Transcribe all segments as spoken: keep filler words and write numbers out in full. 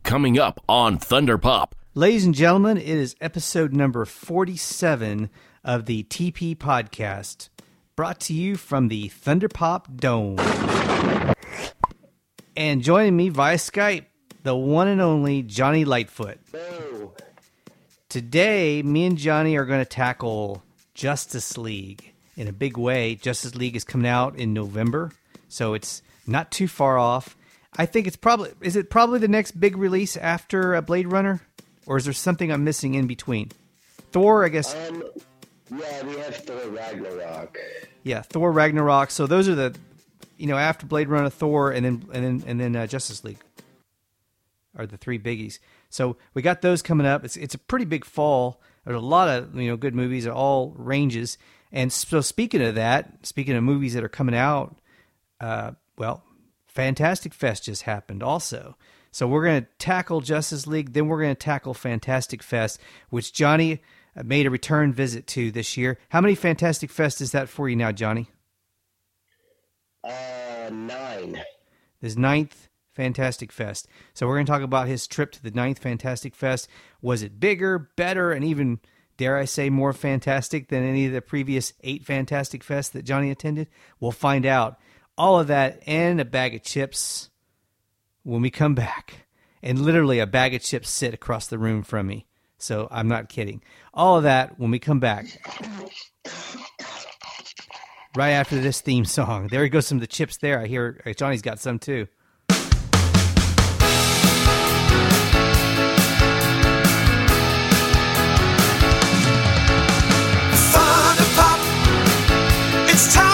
coming up on Thunder Pop. Ladies and gentlemen, it is episode number forty-seven of the T P Podcast, brought to you from the Thunder Pop Dome. And joining me via Skype, the one and only Johnny Lightfoot. Hello. Today, me and Johnny are going to tackle Justice League in a big way. Justice League is coming out in November, so it's not too far off. I think it's probably, is it probably the next big release after uh, Blade Runner? Or is there something I'm missing in between? Thor, I guess. Um, yeah, we have Thor Ragnarok. Yeah, Thor Ragnarok. So those are the, you know, after Blade Runner, Thor, and then and then and then uh, Justice League are the three biggies. So we got those coming up. It's it's a pretty big fall. There's a lot of, you know, good movies at all ranges. And so speaking of that, speaking of movies that are coming out, uh, well, Fantastic Fest just happened also. So we're going to tackle Justice League, then we're going to tackle Fantastic Fest, which Johnny made a return visit to this year. How many Fantastic Fest is that for you now, Johnny? Uh, nine. This ninth Fantastic Fest. So we're going to talk about his trip to the ninth Fantastic Fest. Was it bigger, better, and even, dare I say, more fantastic than any of the previous eight Fantastic Fests that Johnny attended? We'll find out. All of that and a bag of chips when we come back. And literally a bag of chips sit across the room from me. So I'm not kidding. All of that when we come back. Right after this theme song. There goes some of the chips there. I hear Johnny's got some too. Thunder Pop. It's time.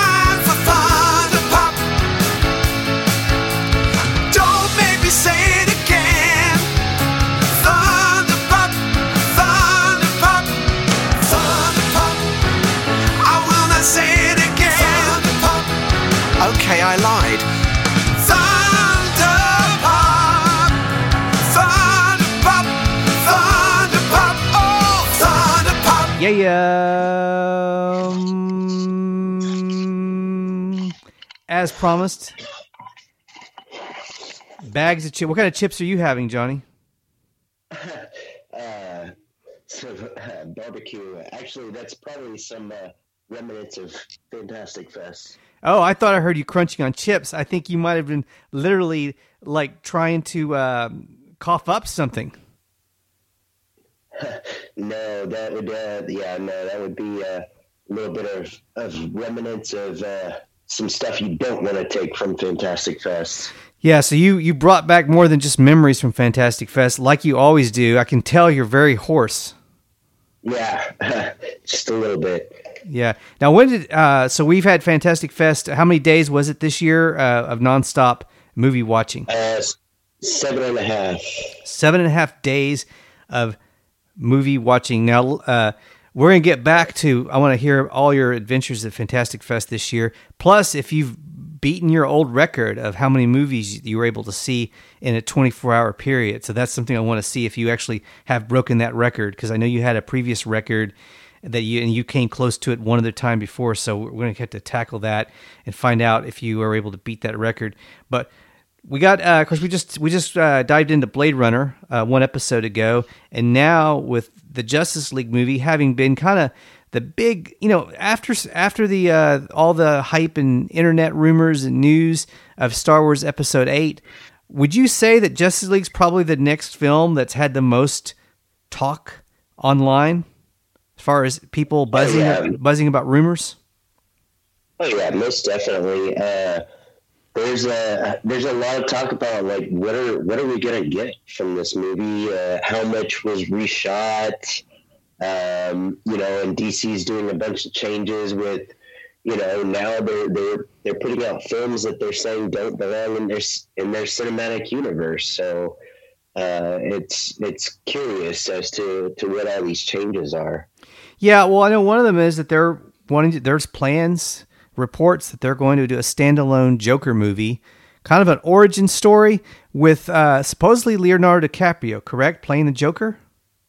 Okay, I lied. Thunder Pop, Thunder Pop, Thunder Pop, oh, Thunder Pop. Yeah, yeah. Um, as promised, bags of chips. What kind of chips are you having, Johnny? uh, so, uh, barbecue. Actually, that's probably some uh, remnants of Fantastic Fest. Oh, I thought I heard you crunching on chips. I think you might have been literally like trying to uh, cough up something. No, that would, uh, yeah, no, that would be uh, a little bit of, of remnants of uh, some stuff you don't want to take from Fantastic Fest. Yeah, so you, you brought back more than just memories from Fantastic Fest, like you always do. I can tell you're very hoarse. Yeah, just a little bit. Yeah. Now, when did uh, so we've had Fantastic Fest? How many days was it this year uh, of nonstop movie watching? Uh, seven and a half. Seven and a half days of movie watching. Now, uh, we're gonna get back to. I want to hear all your adventures at Fantastic Fest this year. Plus, if you've beaten your old record of how many movies you were able to see in a twenty-four hour period. So that's something I want to see if you actually have broken that record, because I know you had a previous record that you and you came close to it one other time before, so we're going to have to tackle that and find out if you were able to beat that record. But we got, uh, of course, we just we just uh, dived into Blade Runner uh, one episode ago, and now with the Justice League movie having been kind of the big, you know, after after the uh, all the hype and internet rumors and news of Star Wars Episode Eight, would you say that Justice League's probably the next film that's had the most talk online? As far as people buzzing, oh, yeah. buzzing about rumors? Oh yeah, most definitely. Uh, there's a there's a lot of talk about like what are what are we gonna get from this movie? Uh, how much was reshot? Um, you know, and D C's doing a bunch of changes with, you know, now they're they're they're putting out films that they're saying don't belong in their in their cinematic universe. So uh, it's it's curious as to to what all these changes are. Yeah, well, I know one of them is that they're wanting to, there's plans, reports that they're going to do a standalone Joker movie, kind of an origin story with uh, supposedly Leonardo DiCaprio, correct? Playing the Joker?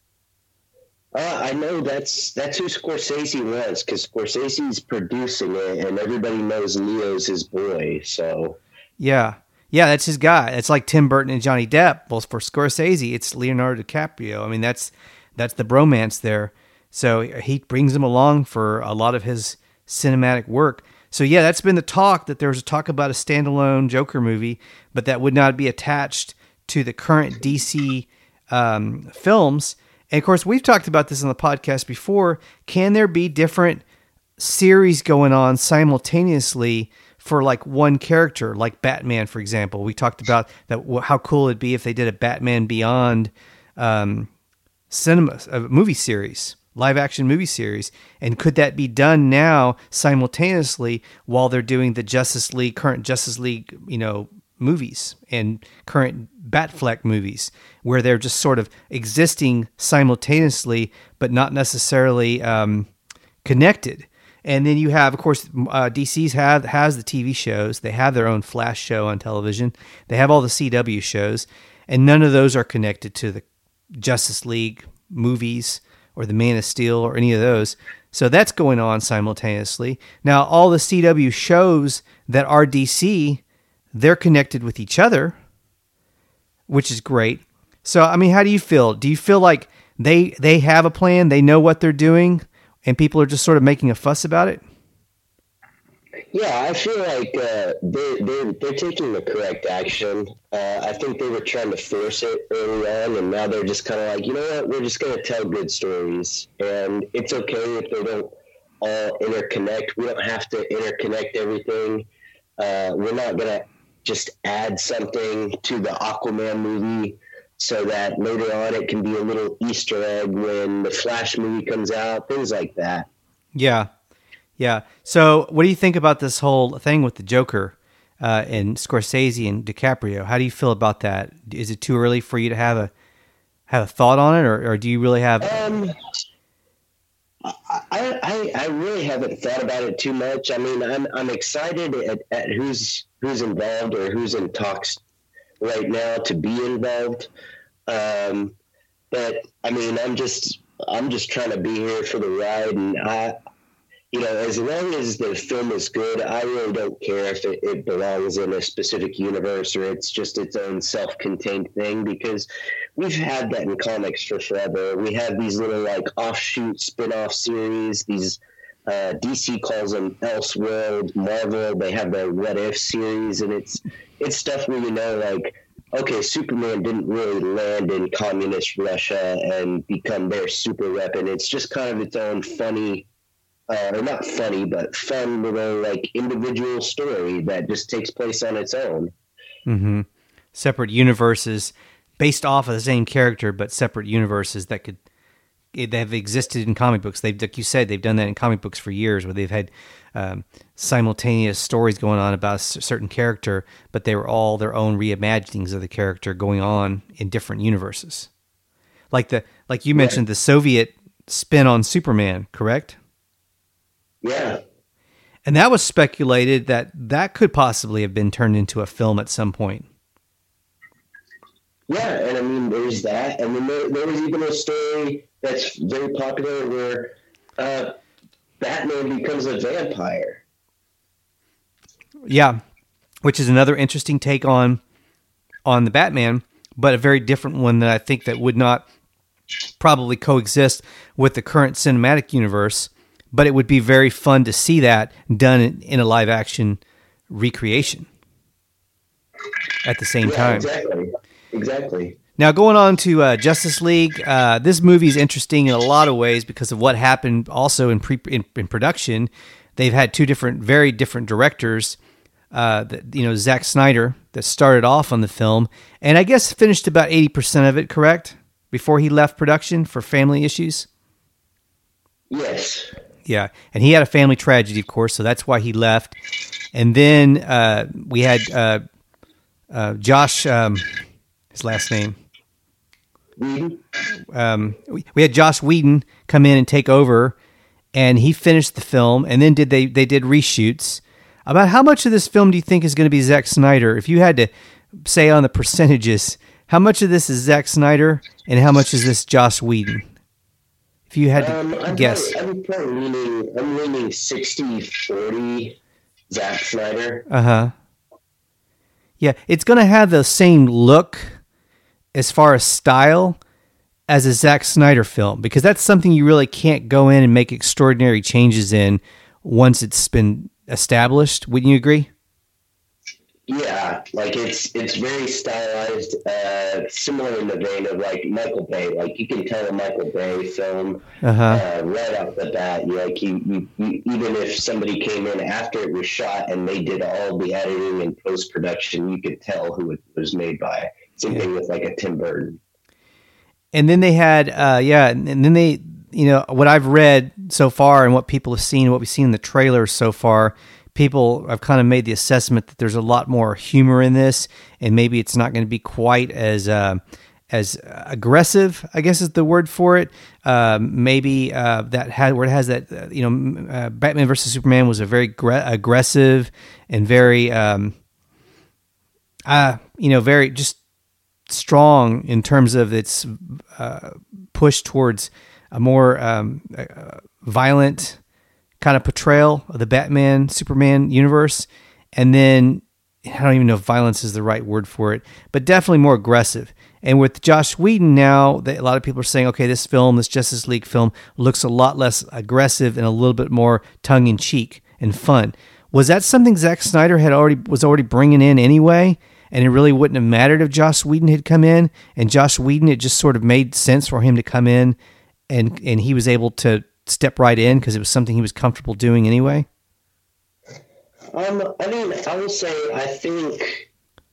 Uh, I know that's that's who Scorsese was, because Scorsese's producing it, and everybody knows Leo's his boy. So yeah, Yeah, that's his guy. It's like Tim Burton and Johnny Depp. Well, for Scorsese, it's Leonardo DiCaprio. I mean, that's that's the bromance there. So he brings him along for a lot of his cinematic work. So yeah, that's been the talk, that there was a talk about a standalone Joker movie, but that would not be attached to the current D C um, films. And of course, we've talked about this on the podcast before. Can there be different series going on simultaneously for like one character, like Batman, for example? We talked about that. How cool it'd be if they did a Batman Beyond um, cinema, a movie series, live action movie series. And could that be done now simultaneously while they're doing the Justice League, current Justice League, you know, movies and current Batfleck movies, where they're just sort of existing simultaneously, but not necessarily um, connected. And then you have, of course, uh, D C's have has the T V shows. They have their own Flash show on television. They have all the C W shows, and none of those are connected to the Justice League movies or the Man of Steel or any of those. So that's going on simultaneously. Now, all the C W shows that are D C, they're connected with each other, which is great. So, I mean, how do you feel? Do you feel like they they have a plan, they know what they're doing, and people are just sort of making a fuss about it? Yeah, I feel like uh, they, they're, they're taking the correct action. Uh, I think they were trying to force it early on, and now they're just kind of like, you know what, we're just going to tell good stories. And it's okay if they don't all interconnect. We don't have to interconnect everything. Uh, we're not going to just add something to the Aquaman movie so that later on it can be a little Easter egg when the Flash movie comes out, things like that. Yeah. Yeah. So what do you think about this whole thing with the Joker uh, and Scorsese and DiCaprio? How do you feel about that? Is it too early for you to have a have a thought on it, or, or do you really have... Um, I, I I really haven't thought about it too much. I mean, I'm I'm excited at, at who's who's involved or who's in talks right now to be involved. Um, but I mean, I'm just I'm just trying to be here for the ride, and I, you know, as long as the film is good, I really don't care if it, it belongs in a specific universe or it's just its own self-contained thing, because we've had that in comics for forever. We have these little like offshoot spin-off series. These uh, D C calls them Elseworld. Marvel, they have the What If series, and it's it's stuff where you know, like, okay, Superman didn't really land in communist Russia and become their super weapon. It's just kind of its own funny. Uh, or not funny, but fun little like individual story that just takes place on its own. Mm-hmm. Separate universes based off of the same character, but separate universes that could they have existed in comic books. They've, like you said, they've done that in comic books for years, where they've had um, simultaneous stories going on about a certain character, but they were all their own reimaginings of the character going on in different universes. Like the like you mentioned, yeah. The Soviet spin on Superman, correct? Yeah. And that was speculated that that could possibly have been turned into a film at some point. Yeah, and I mean, there's that. And then there, there was even a story that's very popular where uh, Batman becomes a vampire. Yeah, which is another interesting take on on the Batman, but a very different one that I think that would not probably coexist with the current cinematic universe. But it would be very fun to see that done in, in a live action recreation at the same yeah, time. Exactly. Exactly. Now, going on to uh, Justice League, uh, this movie is interesting in a lot of ways because of what happened also in pre in, in production. They've had two different, very different directors. Uh, that, you know, Zack Snyder that started off on the film, and I guess finished about eighty percent of it. Correct? Before he left production for family issues. Yes. Yeah, and he had a family tragedy, of course, so that's why he left. And then uh, we had uh, uh, Josh, um, his last name. Whedon. Um, we, we had Josh Whedon come in and take over, and he finished the film. And then did they they did reshoots. About how much of this film do you think is going to be Zack Snyder? If you had to say on the percentages, how much of this is Zack Snyder and how much is this Josh Whedon? If you had to um, I'm guess. Probably, I'm probably leaning, I'm leaning sixty forty Zack Snyder. Uh-huh. Yeah, it's going to have the same look as far as style as a Zack Snyder film, because that's something you really can't go in and make extraordinary changes in once it's been established. Wouldn't you agree? Yeah, like it's it's very stylized, uh, similar in the vein of like Michael Bay. Like you can tell a Michael Bay film Uh-huh. uh, right off the bat. You like you, you, you even if somebody came in after it was shot and they did all the editing and post production, you could tell who it was made by. Same thing with like a Tim Burton. And then they had, uh, yeah, and then they, you know, what I've read so far and what people have seen, what we've seen in the trailers so far, people have kind of made the assessment that there's a lot more humor in this, and maybe it's not going to be quite as uh, as aggressive, I guess is the word for it. Uh, maybe uh, that had where it has that, uh, you know, uh, Batman versus Superman was a very gra- aggressive and very, um, uh, you know, very just strong in terms of its uh, push towards a more um, uh, violent kind of portrayal of the Batman Superman universe. And then I don't even know if violence is the right word for it, but definitely more aggressive. And with Joss Whedon now, that a lot of people are saying, okay, this film, this Justice League film, looks a lot less aggressive and a little bit more tongue in cheek and fun. Was that something Zack Snyder had already was already bringing in anyway? And it really wouldn't have mattered if Joss Whedon had come in, and Joss Whedon, it just sort of made sense for him to come in, and and he was able to step right in because it was something he was comfortable doing anyway? Um, I mean, I will say I think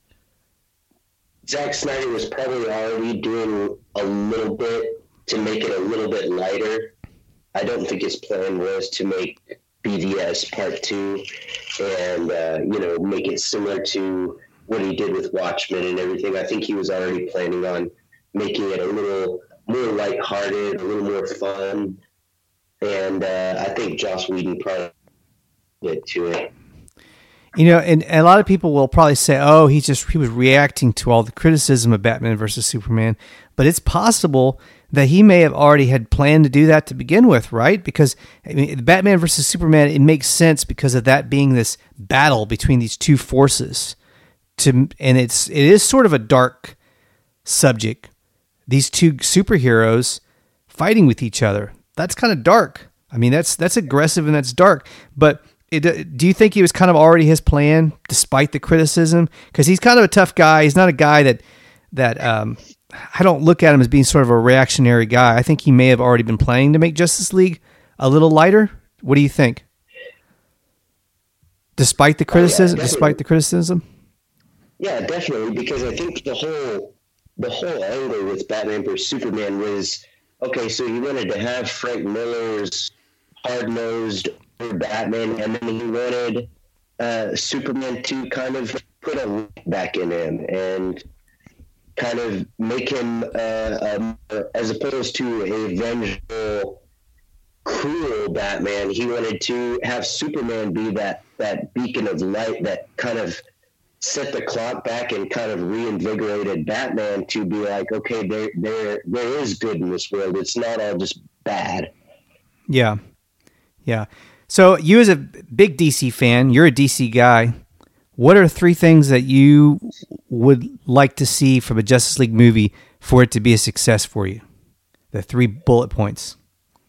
Zack Snyder was probably already doing a little bit to make it a little bit lighter. I don't think his plan was to make B V S Part Two and uh, you know, make it similar to what he did with Watchmen and everything. I think he was already planning on making it a little more lighthearted, a little more fun. And uh, I think Joss Whedon probably did to it. You know, and, and a lot of people will probably say, oh, he's just, he was reacting to all the criticism of Batman versus Superman. But it's possible that he may have already had planned to do that to begin with, right? Because I mean, Batman versus Superman, it makes sense because of that being this battle between these two forces. To and it's it is sort of a dark subject. These two superheroes fighting with each other. That's kind of dark. I mean, that's that's aggressive and that's dark. But it, do you think he was kind of already his plan, despite the criticism? Because he's kind of a tough guy. He's not a guy that that um, I don't look at him as being sort of a reactionary guy. I think he may have already been planning to make Justice League a little lighter. What do you think? Despite the criticism, oh, yeah, despite the criticism. Yeah, definitely, because I think the whole the whole angle with Batman versus Superman was, okay, so you wanted to have Frank Miller's hard-nosed Batman, and then he wanted uh, Superman to kind of put a light back in him and kind of make him, uh, um, as opposed to a vengeful, cruel Batman, he wanted to have Superman be that, that beacon of light that kind of set the clock back and kind of reinvigorated Batman to be like, okay, there, there, there is good in this world. It's not all just bad. Yeah. Yeah. So you as a big D C fan, you're a D C guy. What are three things that you would like to see from a Justice League movie for it to be a success for you? The three bullet points.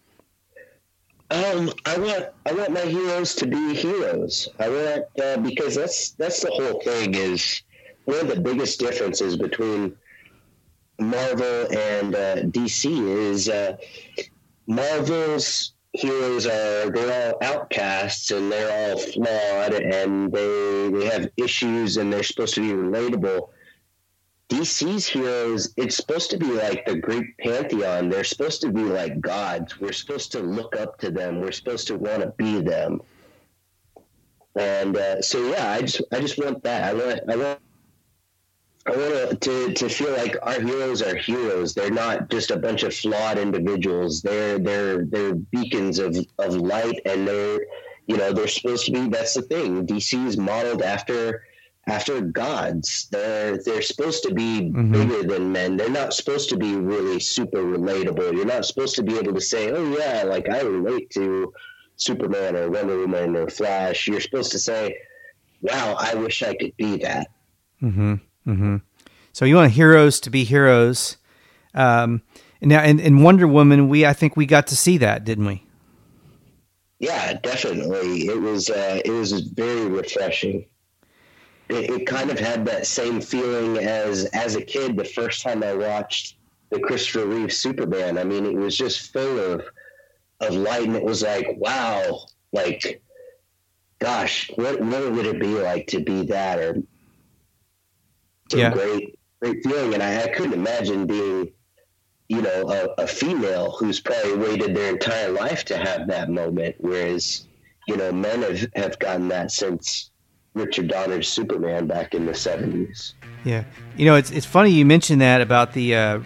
Um, I want I want my heroes to be heroes. I want uh, because that's that's the whole thing. Is one of the biggest differences between Marvel and uh, D C is uh, Marvel's heroes are they're all outcasts and they're all flawed and they they have issues and they're supposed to be relatable. D C's heroes, it's supposed to be like the Greek pantheon. They're supposed to be like gods. We're supposed to look up to them. We're supposed to want to be them. And uh, so, yeah, I just I just want that. I want I want I want to to feel like our heroes are heroes. They're not just a bunch of flawed individuals. They're they're they're beacons of, of light, and they're you know they're supposed to be. That's the thing. D C is modeled after. After gods. They're they're supposed to be mm-hmm. bigger than men. They're not supposed to be really super relatable. You're not supposed to be able to say, oh yeah, like I relate to Superman or Wonder Woman or Flash. You're supposed to say, wow, I wish I could be that. So you want heroes to be heroes. Um, and now in, in Wonder Woman, we I think we got to see that, didn't we? Yeah, definitely. It was uh, it was very refreshing. It, it kind of had that same feeling as as a kid the first time I watched the Christopher Reeve Superman. I mean, it was just full of of light, and it was like, wow, like, gosh, what what would it be like to be that? Or it's Yeah. a great great feeling, and I, I couldn't imagine being, you know, a, a female who's probably waited their entire life to have that moment, whereas, you know, men have, have gotten that since Richard Donner's Superman back in the seventies. Yeah. You know, it's it's funny you mentioned that about the. Uh,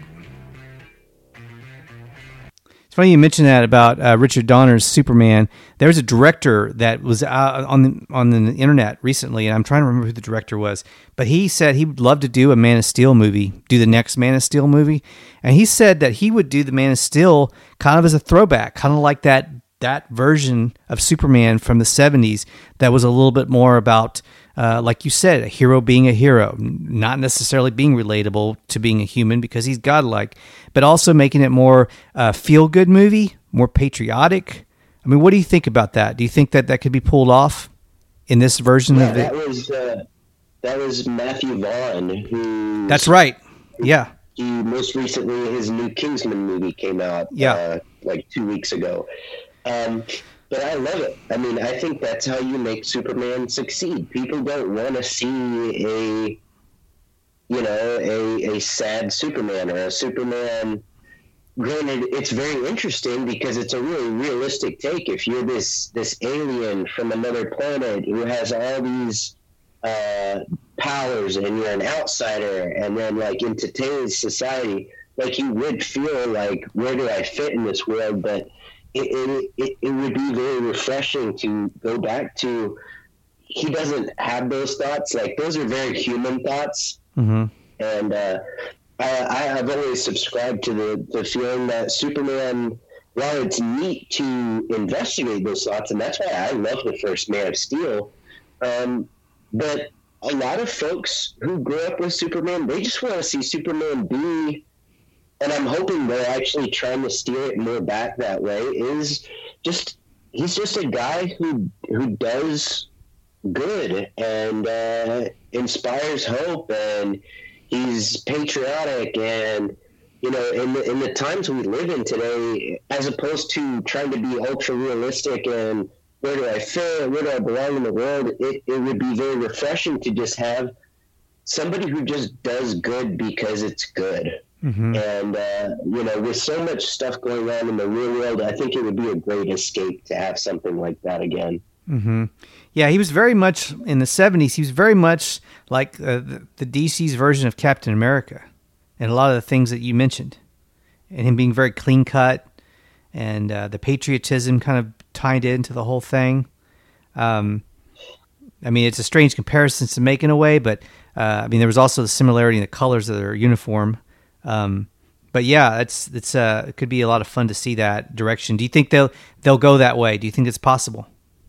it's funny you mentioned that about uh, Richard Donner's Superman. There was a director that was uh, on the on the internet recently, and I'm trying to remember who the director was. But he said he would love to do a Man of Steel movie, do the next Man of Steel movie, and he said that he would do the Man of Steel kind of as a throwback, kind of like that that version of Superman from the seventies that was a little bit more about. Uh, like you said, a hero being a hero, not necessarily being relatable to being a human because he's godlike, but also making it more uh, feel-good movie, more patriotic. I mean, what do you think about that? Do you think that that could be pulled off in this version Yeah, of that it? was uh, that was Matthew Vaughn, who That's right. Yeah. he most recently his new Kingsman movie came out. Yeah. uh, like two weeks ago. Um, But I love it. I mean, I think that's how you make Superman succeed. People don't want to see a, you know, a, a sad Superman or a Superman. Granted, it's very interesting because it's a really realistic take. If you're this this alien from another planet who has all these uh, powers and you're an outsider, and then like in today's society, like you would feel like, where do I fit in this world? But It, it, it, it would be very refreshing to go back to, he doesn't have those thoughts. Like, those are very human thoughts. Mm-hmm. And uh, I, I have always subscribed to the, the feeling that Superman, while it's neat to investigate those thoughts, and that's why I love the first Man of Steel, um, but a lot of folks who grew up with Superman, they just want to see Superman be, and I'm hoping they're actually trying to steer it more back that way, is just, he's just a guy who who does good and uh, inspires hope, and he's patriotic, and, you know, in the, in the times we live in today, as opposed to trying to be ultra realistic and where do I fit, where do I belong in the world, it, it would be very refreshing to just have somebody who just does good because it's good. Mm-hmm. And, uh, you know, with so much stuff going on in the real world, I think it would be a great escape to have something like that again. Mm-hmm. Yeah, he was very much, in the seventies, he was very much like uh, the, the D C's version of Captain America and a lot of the things that you mentioned. And him being very clean-cut and uh, the patriotism kind of tied into the whole thing. Um, I mean, it's a strange comparison to make in a way, but, uh, I mean, there was also the similarity in the colors of their uniform. Um, but yeah, it's it's uh, it could be a lot of fun to see that direction. Do you think they'll they'll go that way? Do you think it's possible?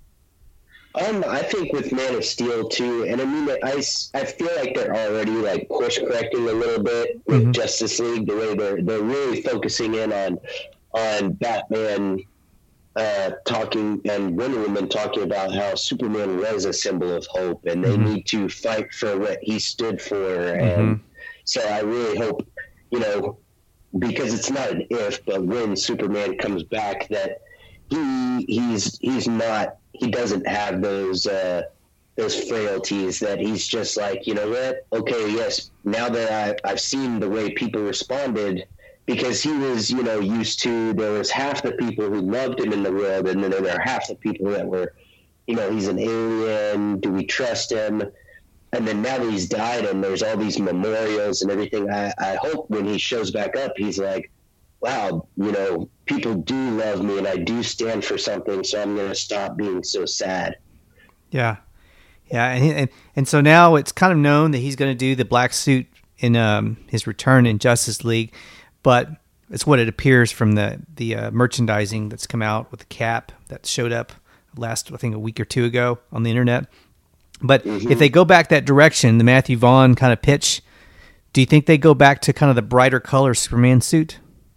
Um, I think with Man of Steel too, and I mean, I, I feel like they're already like course correcting a little bit with mm-hmm. Justice League, the way they're they're really focusing in on on Batman uh, talking and Wonder Woman talking about how Superman was a symbol of hope, and they mm-hmm. need to fight for what he stood for, mm-hmm. and so I really hope, you know, because it's not an if, but when Superman comes back, that he he's he's not he doesn't have those uh, those frailties, that he's just like, you know what, okay, yes, now that I, I've seen the way people responded, because he was, you know, used to, there was half the people who loved him in the world, and then there were half the people that were, you know, he's an alien, do we trust him? And then now that he's died and there's all these memorials and everything, I, I hope when he shows back up, he's like, wow, you know, people do love me and I do stand for something, so I'm going to stop being so sad. Yeah. Yeah. And, and and so now it's kind of known that he's going to do the black suit in um, his return in Justice League, but it's what it appears from the, the uh, merchandising that's come out with the cap that showed up last, I think, a week or two ago on the internet. But mm-hmm. if they go back that direction, the Matthew Vaughn kind of pitch, do you think they go back to kind of the brighter color Superman suit?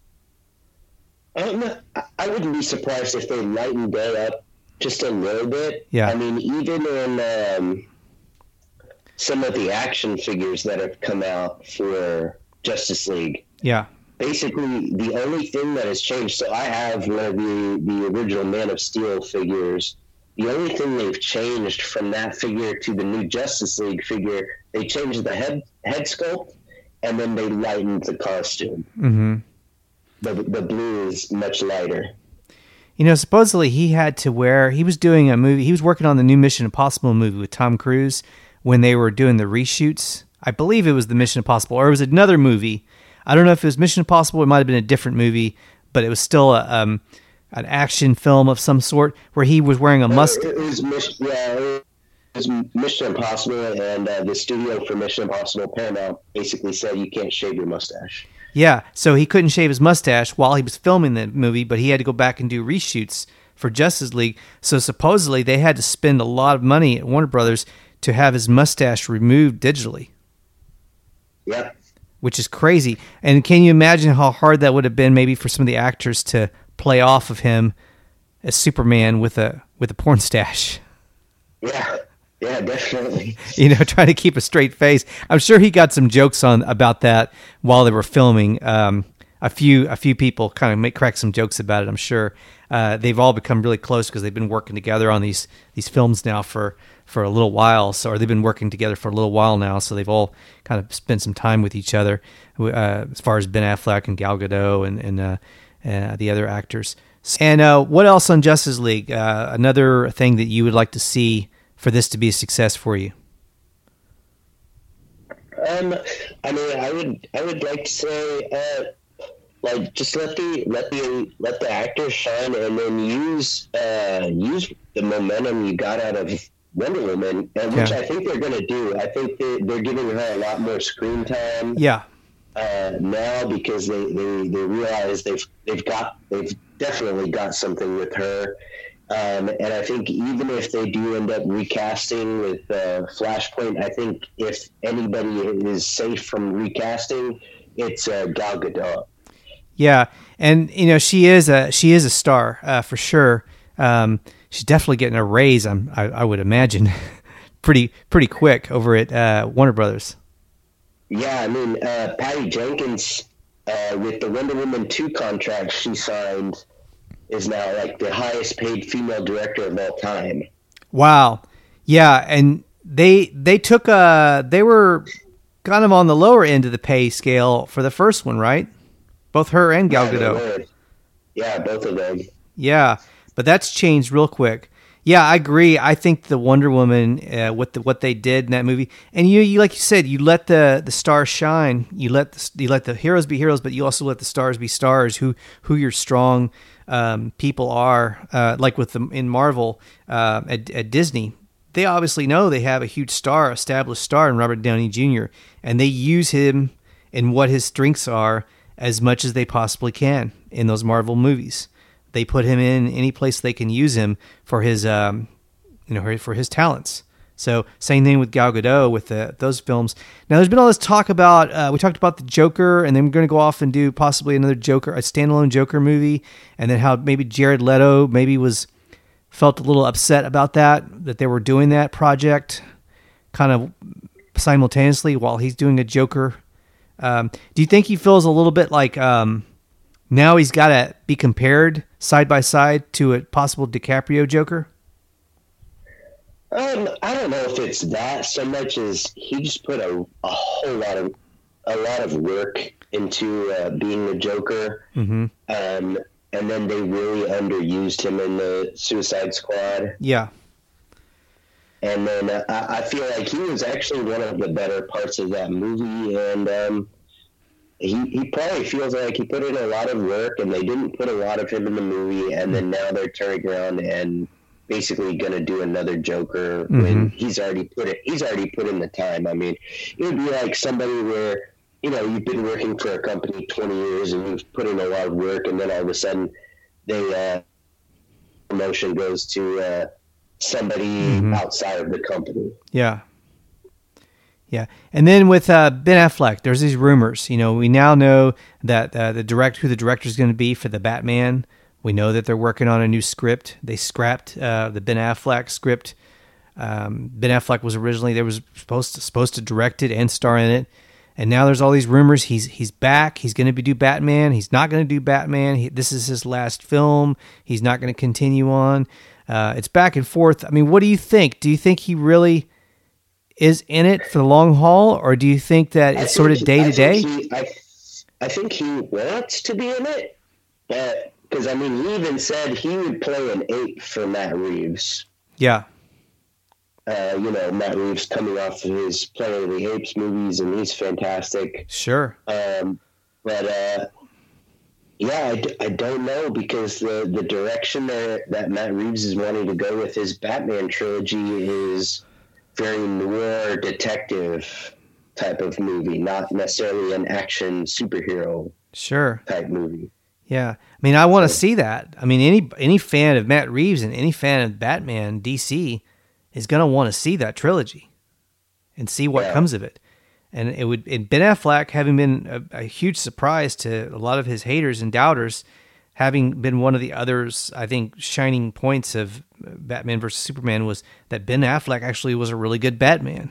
Um, I wouldn't be surprised if they lightened that up just a little bit. Yeah. I mean, even in um, some of the action figures that have come out for Justice League. Yeah. Basically, the only thing that has changed, so I have one of the, the original Man of Steel figures. The only thing they've changed from that figure to the new Justice League figure, they changed the head head sculpt, and then they lightened the costume. Mm-hmm. The, the blue is much lighter. You know, supposedly he had to wear, he was doing a movie, he was working on the new Mission Impossible movie with Tom Cruise when they were doing the reshoots. I believe it was the Mission Impossible, or it was another movie. I don't know if it was Mission Impossible, it might have been a different movie, but it was still a, um, an action film of some sort where he was wearing a mustache. It was Mission, yeah, it was Mission Impossible, and uh, the studio for Mission Impossible, Paramount, basically said you can't shave your mustache. Yeah, so he couldn't shave his mustache while he was filming the movie, but he had to go back and do reshoots for Justice League. So supposedly they had to spend a lot of money at Warner Brothers to have his mustache removed digitally. Yeah. Which is crazy. And can you imagine how hard that would have been maybe for some of the actors to play off of him as Superman with a with a porn stash? Yeah. Yeah, definitely. You know, trying to keep a straight face. I'm sure he got some jokes on about that while they were filming. Um, a few a few people kind of make crack some jokes about it. I'm sure uh, they've all become really close because they've been working together on these these films now for, for a little while. So, or they've been working together for a little while now. So they've all kind of spent some time with each other. Uh, as far as Ben Affleck and Gal Gadot and and uh, uh, the other actors. And uh, what else on Justice League? Uh, another thing that you would like to see for this to be a success for you? Um, I mean, I would, I would like to say, uh, like, just let the, let the, let the actors shine, and then use, uh, use the momentum you got out of Wonder Woman, and which Yeah. I think they're going to do. I think they, they're giving her a lot more screen time. Yeah. Uh, now because they, they, they realize they've, they've got, they've definitely got something with her. Um, and I think even if they do end up recasting with uh, Flashpoint, I think if anybody is safe from recasting, it's uh, Gal Gadot. Yeah, and you know she is a she is a star uh, for sure. Um, she's definitely getting a raise. I'm, I, I would imagine, pretty pretty quick over at uh, Warner Brothers. Yeah, I mean uh, Patty Jenkins uh, with the Wonder Woman two contract she signed is now like the highest paid female director of all time. Wow. Yeah, and they they took uh they were kind of on the lower end of the pay scale for the first one, right? Both her and Gal Gadot. Yeah, both of them. Yeah, but that's changed real quick. Yeah, I agree. I think the Wonder Woman, uh, what the, what they did in that movie, and you, you like you said, you let the, the stars shine. You let the, you let the heroes be heroes, but you also let the stars be stars. Who who your strong um, people are, uh, like with them in Marvel uh, at, at Disney. They obviously know they have a huge star, established star in Robert Downey Junior, and they use him and what his strengths are as much as they possibly can in those Marvel movies. They put him in any place they can use him for his, um, you know, for his talents. So same thing with Gal Gadot with the, those films. Now there's been all this talk about, uh, we talked about the Joker, and then we're going to go off and do possibly another Joker, a standalone Joker movie, and then how maybe Jared Leto maybe was felt a little upset about that, that they were doing that project kind of simultaneously while he's doing a Joker. Um, do you think he feels a little bit like um, now he's got to be compared side by side to a possible DiCaprio Joker? Um, I don't know if it's that so much as he just put a, a whole lot of a lot of work into uh, being the Joker, mm-hmm. um, and then they really underused him in the Suicide Squad. Yeah, and then uh, I, I feel like he was actually one of the better parts of that movie, and um, he he probably feels like he put in a lot of work, and they didn't put a lot of him in the movie, and then now they're turning around and basically going to do another Joker mm-hmm. when he's already put it. He's already put in the time. I mean, it would be like somebody where, you know, you've been working for a company twenty years and you've put in a lot of work, and then all of a sudden they uh, promotion goes to uh, somebody outside of the company. Yeah. Yeah. And then with uh, Ben Affleck, there's these rumors. You know, we now know that uh, the direct who the director is going to be for the Batman. We know that they're working on a new script. They scrapped uh, the Ben Affleck script. Um, Ben Affleck was originally they was supposed to, supposed to direct it and star in it, and now there's all these rumors. He's he's back. He's going to be do Batman. He's not going to do Batman. He, this is his last film. He's not going to continue on. Uh, it's back and forth. I mean, what do you think? Do you think he really is in it for the long haul, or do you think that it's sort of day to day? I I think he wants to be in it, but because I mean, he even said he would play an ape for Matt Reeves. Yeah. Uh, you know, Matt Reeves coming off of his Planet of the Apes movies, and he's fantastic. Sure. Um, but, uh, yeah, I, d- I don't know, because the, the direction that, that Matt Reeves is wanting to go with his Batman trilogy is very noir detective type of movie, not necessarily an action superhero sure type movie. Yeah. I mean, I want to see that. I mean, any any fan of Matt Reeves and any fan of Batman, D C, is going to want to see that trilogy and see what yeah. comes of it. And it would, and Ben Affleck, having been a, a huge surprise to a lot of his haters and doubters, having been one of the others, I think, shining points of Batman versus Superman was that Ben Affleck actually was a really good Batman.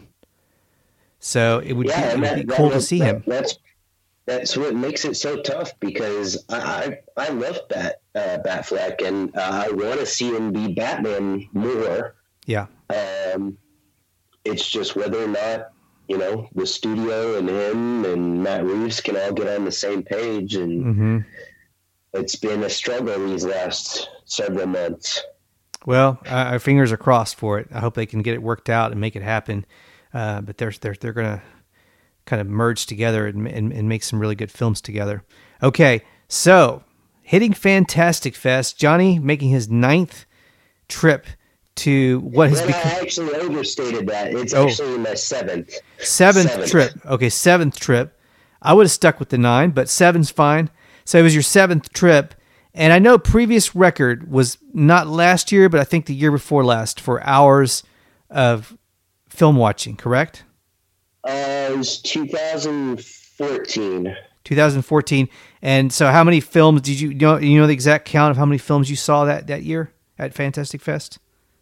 So it would, yeah, be, it would that, be that, cool that, to see that, him. That's that's what makes it so tough, because I I, I love Bat uh, Batfleck, and uh, I want to see him be Batman more. Yeah. Um, it's just whether or not, you know, the studio and him and Matt Reeves can all get on the same page, and Mm-hmm. it's been a struggle these last several months. Well, uh, our fingers are crossed for it. I hope they can get it worked out and make it happen. Uh, but they're they're they're going to kind of merge together and, and and make some really good films together. Okay, so hitting Fantastic Fest, Johnny making his ninth trip to what has Well, become I actually overstated that. It's Oh. actually my seventh. seventh, Seventh. trip. Okay, seventh trip. I would have stuck with the nine, but seven's fine. So it was your seventh trip. And I know previous record was not last year, but I think the year before last for hours of film watching, correct? Uh, it was two thousand fourteen. twenty fourteen. And so how many films did you, you know, you know the exact count of how many films you saw that, that year at Fantastic Fest?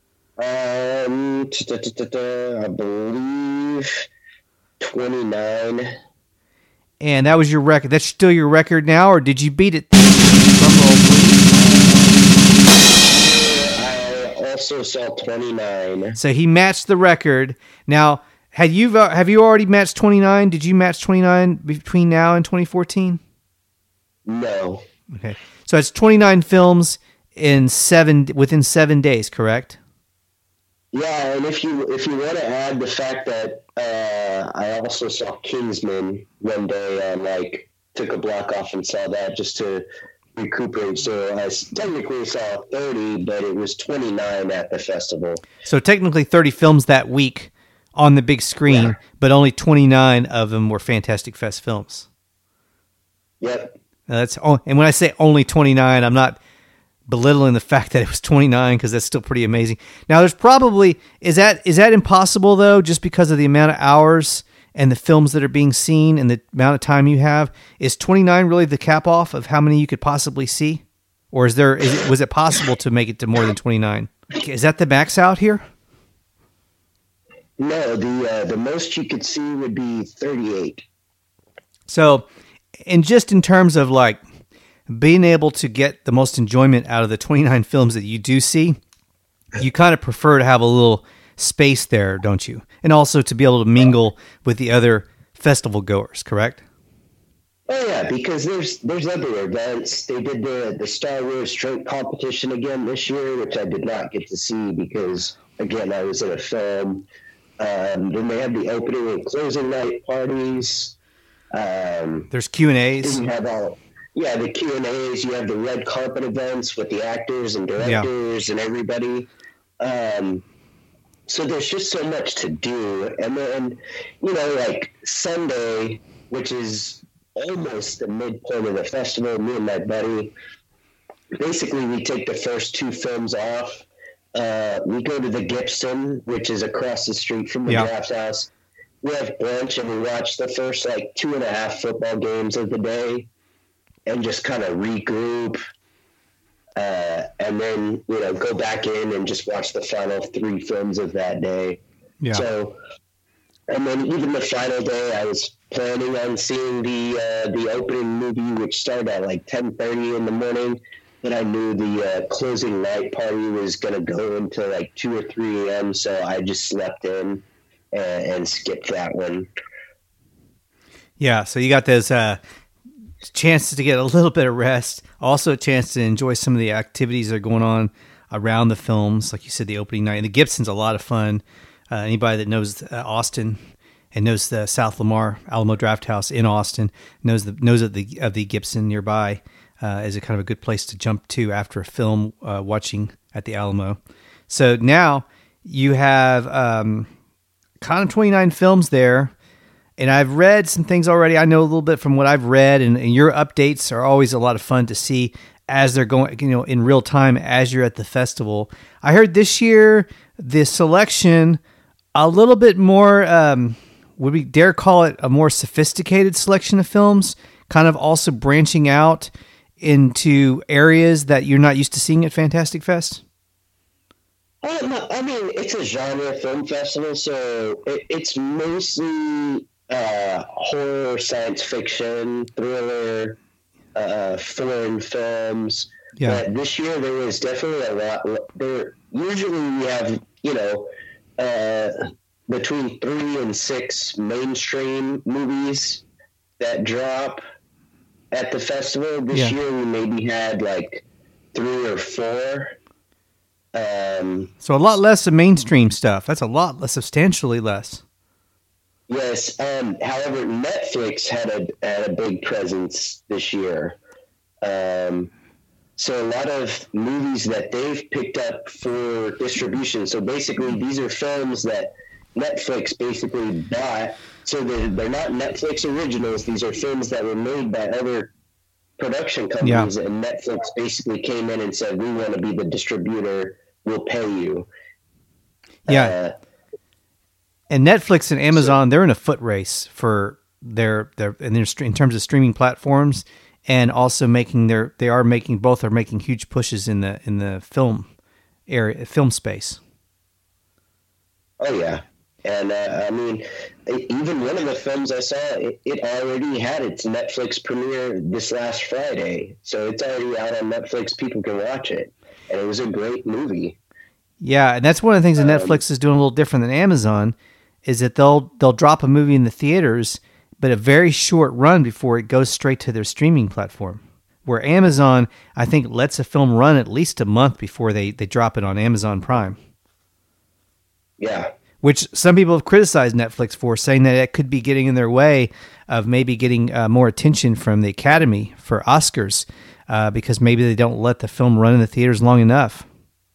Um, I believe twenty-nine. And that was your record. That's still your record now, or did you beat it? Drum roll, please. I also saw twenty-nine. So he matched the record. Now, had you have you already matched twenty-nine? Did you match twenty-nine between now and twenty fourteen? No. Okay, so it's twenty-nine films in seven within seven days, correct? Yeah, and if you if you want to add the fact that uh, I also saw Kingsman one day, and like took a block off and saw that just to recuperate. So I s- technically saw thirty, but it was twenty-nine at the festival. So technically thirty films that week on the big screen, Yeah. but only twenty-nine of them were Fantastic Fest films. Yep. Now that's oh, and when I say only twenty-nine, I'm not belittling the fact that it was twenty-nine, because that's still pretty amazing. Now, there's probably is that is that impossible though, just because of the amount of hours and the films that are being seen and the amount of time you have? Is twenty-nine really the cap off of how many you could possibly see, or is there is it, was it possible to make it to more than twenty-nine? Okay, is that the max out here? No, the uh, the most you could see would be thirty-eight. So, and just in terms of like being able to get the most enjoyment out of the twenty-nine films that you do see, you kind of prefer to have a little space there, don't you? And also to be able to mingle with the other festival goers, correct? Oh yeah, because there's there's other events. They did the the Star Wars drink competition again this year, which I did not get to see because again I was in a film. Um, then they had the opening and closing night parties. Um, There's Q and A's. didn't have all. Yeah, the Q and A's. You have the red carpet events with the actors and directors and everybody. Um, so there's just so much to do. And then, you know, like Sunday, which is almost the midpoint of the festival, me and my buddy, basically we take the first two films off Uh, we go to the Gibson, which is across the street from the Yeah. draft house. We have brunch and we watch the first like two and a half football games of the day and just kind of regroup. Uh, and then, you know, go back in and just watch the final three films of that day. Yeah. So, and then even the final day, I was planning on seeing the uh, the opening movie, which started at like ten thirty in the morning. But I knew the uh, closing night party was going to go into like two or three a.m., so I just slept in and, and skipped that one. Yeah, so you got those uh, chances to get a little bit of rest, also a chance to enjoy some of the activities that are going on around the films. Like you said, the opening night. And the Gibson's a lot of fun. Uh, anybody that knows uh, Austin and knows the South Lamar Alamo Draft House in Austin knows the knows of the of the Gibson nearby. Uh, is a kind of a good place to jump to after a film uh, watching at the Alamo. So now you have um, kind of twenty-nine films there, and I've read some things already. I know a little bit from what I've read, and, and your updates are always a lot of fun to see as they're going, you know, in real time as you're at the festival. I heard this year the selection a little bit more. Um, would we dare call it a more sophisticated selection of films? Kind of also branching out into areas that you're not used to seeing at Fantastic Fest? Uh, no, I mean, it's a genre film festival, so it, it's mostly uh, horror, science fiction, thriller, uh, foreign films. Yeah. But this year there was definitely a lot. There usually we have, you know, uh, between three and six mainstream movies that drop at the festival. This Yeah. year we maybe had like three or four. Um, So a lot less of mainstream stuff. That's a lot less, substantially less. yes. Um, however, Netflix had a had a big presence this year. Um, so a lot of movies that they've picked up for distribution. So basically, these are films that Netflix basically bought. So they're, they're not Netflix originals. These are films that were made by other production companies, Yeah. and Netflix basically came in and said, "We want to be the distributor. We'll pay you." Yeah. Uh, And Netflix and Amazon, they're in a foot race for their their in their in terms of streaming platforms, and also making their they are making both are making huge pushes in the in the film area, film space. oh yeah. And uh, I mean, e- even one of the films I saw, it, it already had its Netflix premiere this last Friday. So it's already out on Netflix. People can watch it. And it was a great movie. Yeah, and that's one of the things that Netflix is doing a little different than Amazon, is that they'll they'll drop a movie in the theaters, but a very short run before it goes straight to their streaming platform. Where Amazon, I think, lets a film run at least a month before they, they drop it on Amazon Prime. Yeah. Which some people have criticized Netflix for, saying that it could be getting in their way of maybe getting uh, more attention from the Academy for Oscars, uh, because maybe they don't let the film run in the theaters long enough.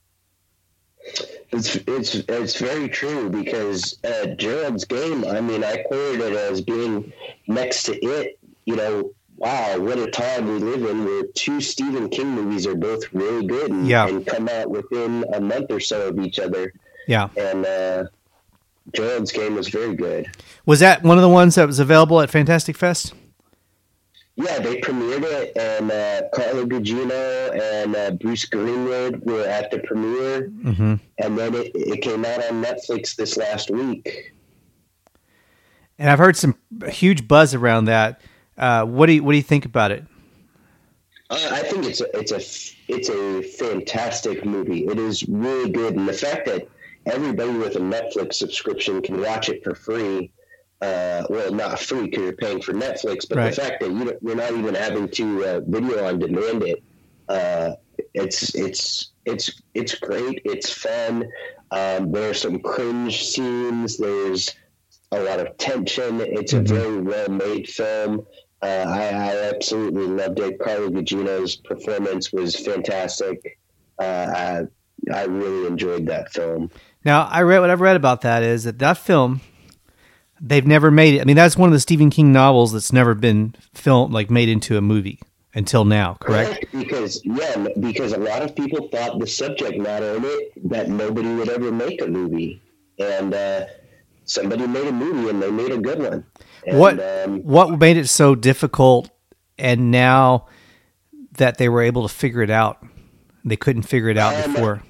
It's it's it's very true, because uh, Gerald's Game, I mean, I quoted it as being next to it. You know, wow, what a time we live in where two Stephen King movies are both really good and, Yeah. and come out within a month or so of each other. Yeah. And uh, Gerald's Game was very good. Was that one of the ones that was available at Fantastic Fest? Yeah, they premiered it, and uh, Carla Gugino and uh, Bruce Greenwood were at the premiere, Mm-hmm. and then it, it came out on Netflix this last week. And I've heard some huge buzz around that. Uh, what do you what do you think about it? Uh, I think it's a, it's a it's a fantastic movie. It is really good, and the fact that everybody with a Netflix subscription can watch it for free. Uh, well, not free because you're paying for Netflix, but Right. the fact that you don't, you're not even having to uh, video on demand it, uh, it's it's it's it's great. It's fun. Um, there are some cringe scenes. There's a lot of tension. It's Mhm. a very well made film. Uh, I, I absolutely loved it. Carla Gugino's performance was fantastic. Uh, I, I really enjoyed that film. Now, I read what I've read about that is that that film, they've never made it. I mean, that's one of the Stephen King novels that's never been filmed, like made into a movie. until now, correct? Because yeah, because a lot of people thought the subject matter in it that nobody would ever make a movie, and uh, somebody made a movie and they made a good one. And, What um, what made it so difficult, and now that they were able to figure it out, they couldn't figure it out Um, before?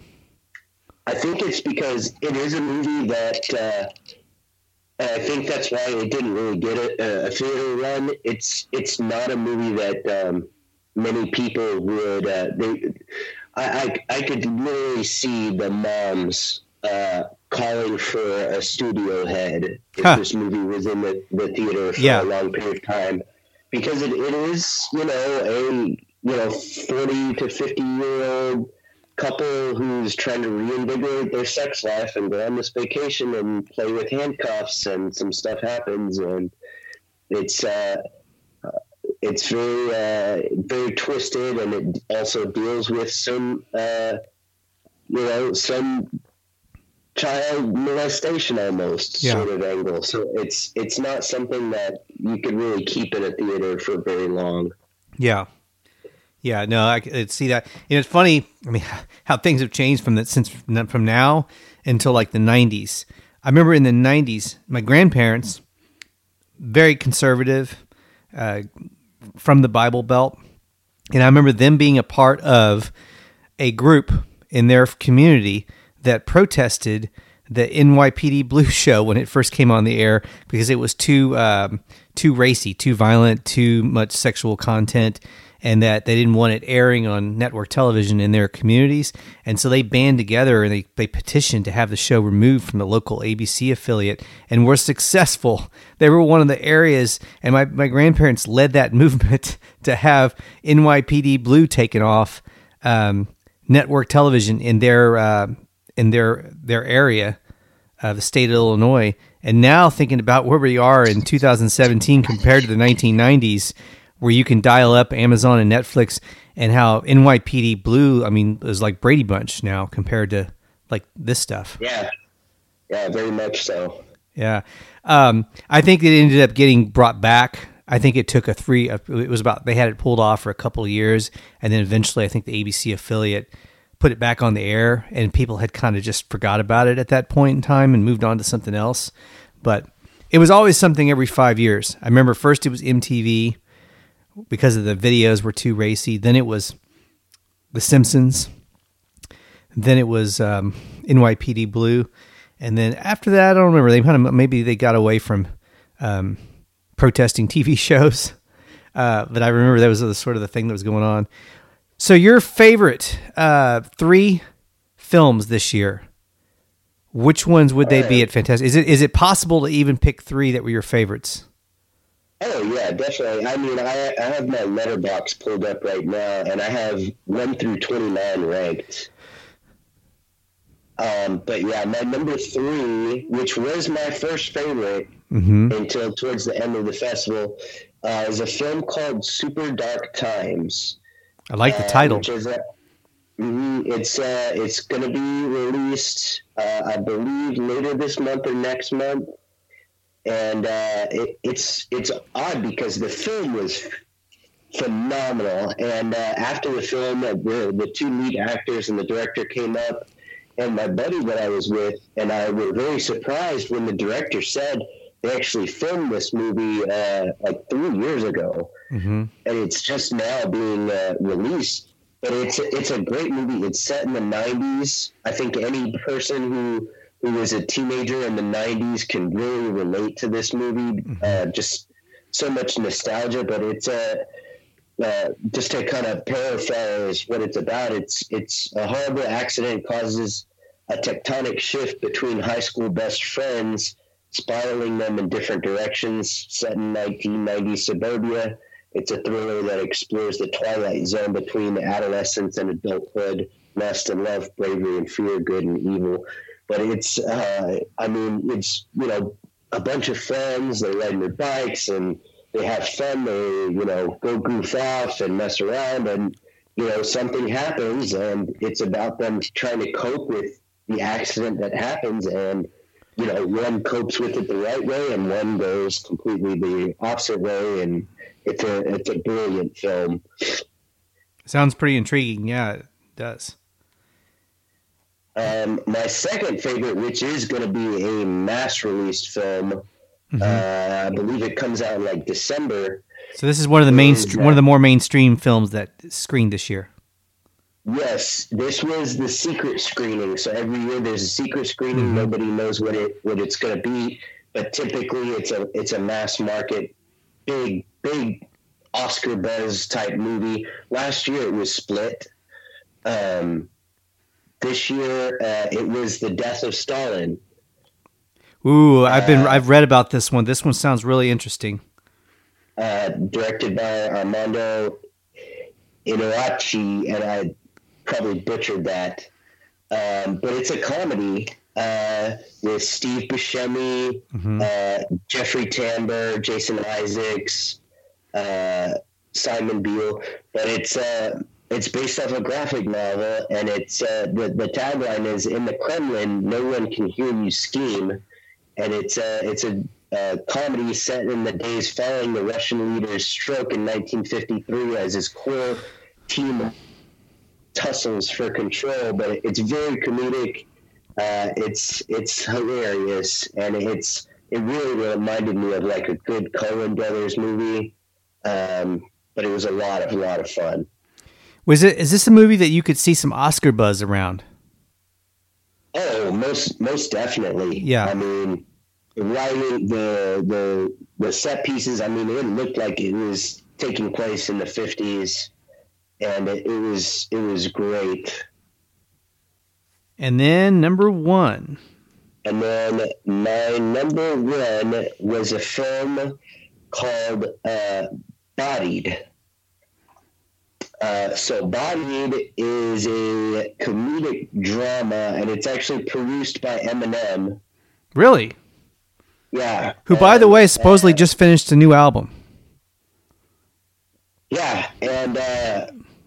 I think it's because it is a movie that uh, and I think that's why it didn't really get a, a theater run. It's it's not a movie that um, many people would. Uh, they, I, I I could literally see the moms uh, calling for a studio head if Huh. this movie was in the, the theater for Yeah. a long period of time, because it, it is, you know, a you know forty to fifty year old couple who's trying to reinvigorate their sex life and go on this vacation and play with handcuffs, and some stuff happens, and it's uh, it's very uh, very twisted, and it also deals with some uh, you know some child molestation almost Yeah. sort of angle. So it's it's not something that you could really keep in a theater for very long. Yeah. Yeah, no, I could see that. You know, it's funny, I mean, how things have changed from that since from now until like the nineties. I remember in the nineties, my grandparents, very conservative, uh, from the Bible Belt. And I remember them being a part of a group in their community that protested the N Y P D Blue show when it first came on the air because it was too um, too racy, too violent, too much sexual content, and that they didn't want it airing on network television in their communities. And so they band together and they, they petitioned to have the show removed from the local A B C affiliate, and were successful. They were one of the areas, and my, my grandparents led that movement to have N Y P D Blue taken off um, network television in their uh, in their their area, uh, the state of Illinois. And now thinking about where we are in two thousand seventeen compared to the nineteen nineties, where you can dial up Amazon and Netflix, and how N Y P D Blue, I mean, is like Brady Bunch now compared to like this stuff. Yeah, yeah, very much so. Yeah. Um, I think it ended up getting brought back. I think it took a three, it was about, they had it pulled off for a couple of years. And then eventually I think the A B C affiliate put it back on the air, and people had kind of just forgot about it at that point in time and moved on to something else. But it was always something every five years. I remember first it was M T V because of the videos were too racy. Then it was The Simpsons. Then it was um, N Y P D Blue. And then after that, I don't remember. They kind of, maybe they got away from um, protesting T V shows. Uh, but I remember that was the, sort of the thing that was going on. So your favorite uh, three films this year, which ones would they be at Fantastic? Is it is it possible to even pick three that were your favorites? Oh yeah, definitely. I mean, I I have my letterbox pulled up right now, and I have one through twenty-nine ranked. Um, but yeah, my number three, which was my first favorite Mm-hmm. until towards the end of the festival, uh, is a film called Super Dark Times. I like the Uh, title. Which is a, mhm, it's uh, it's going to be released, uh, I believe, later this month or next month. And uh, it, it's it's odd because the film was phenomenal. And uh, after the film, uh, the the two lead actors and the director came up, and my buddy that I was with and I were very surprised when the director said they actually filmed this movie uh, like three years ago, Mm-hmm. and it's just now being uh, released. But it's it's a great movie. It's set in the nineties. I think any person who who was a teenager in the nineties can really relate to this movie. Uh, just so much nostalgia, but it's a uh, just to kind of paraphrase what it's about. It's it's a horrible accident causes a tectonic shift between high school best friends, spiraling them in different directions. Set in nineteen nineties suburbia, it's a thriller that explores the twilight zone between adolescence and adulthood, lust and love, bravery and fear, good and evil. But it's, uh, I mean, it's, you know, a bunch of friends, they're riding their bikes and they have fun, they, you know, go goof off and mess around, and, you know, something happens, and it's about them trying to cope with the accident that happens, and, you know, one copes with it the right way and one goes completely the opposite way, and it's a it's a brilliant film. Sounds pretty intriguing. Yeah, it does. Um, my second favorite, which is going to be a mass released film, Mm-hmm. uh, I believe it comes out in like December. So this is one of the main, Is, uh, one of the more mainstream films that screened this year. Yes, this was the secret screening. So every year there's a secret screening. Mm-hmm. Nobody knows what it what it's going to be, but typically it's a it's a mass market, big big Oscar buzz type movie. Last year it was Split. Um, this year uh, it was The Death of Stalin. Ooh, I've been Uh, I've read about this one. This one sounds really interesting. Uh, directed by Armando Iannucci, and I probably butchered that. Um, but it's a comedy uh, with Steve Buscemi, Mm-hmm. uh, Jeffrey Tambor, Jason Isaacs, uh, Simon Beale. But it's uh, it's based off a graphic novel, and it's uh, the the tagline is "In the Kremlin, no one can hear you scheme," and it's uh, it's a uh, comedy set in the days following the Russian leader's stroke in nineteen fifty-three as his core team tussles for control. But it's very comedic. Uh, it's it's hilarious, and it's it really reminded me of like a good Coen Brothers movie. Um, but it was a lot of a lot of fun. Was it? Is this a movie that you could see some Oscar buzz around? Oh, most most definitely. Yeah. I mean, the writing, the the the set pieces. I mean, it looked like it was taking place in the fifties, and it, it was it was great. And then number one. And then my number one was a film called uh, Bodied. Uh, so Bodied is a comedic drama, and it's actually produced by Eminem. Really? Yeah. Who, by the and, way, supposedly uh, just finished a new album. Yeah, and uh,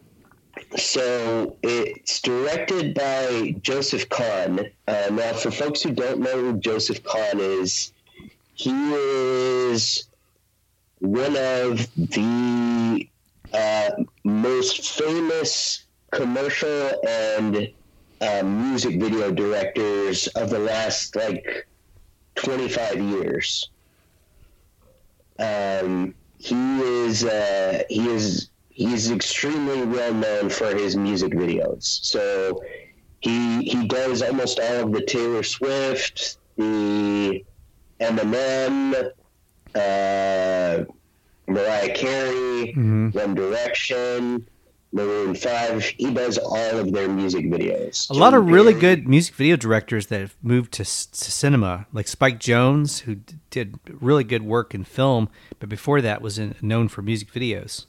so it's directed by Joseph Kahn. Uh, now, for folks who don't know who Joseph Kahn is, he is one of the uh, most famous commercial and uh, music video directors of the last like twenty-five years. Um, he is uh, he is he's extremely well known for his music videos. So he he does almost all of the Taylor Swift, the Eminem, uh, Mariah Carey, Mm-hmm. One Direction, Maroon Five. He does all of their music videos. A lot of really Very- good music video directors that have moved to, s- to cinema, like Spike Jonze, who d- did really good work in film, but before that was in, known for music videos.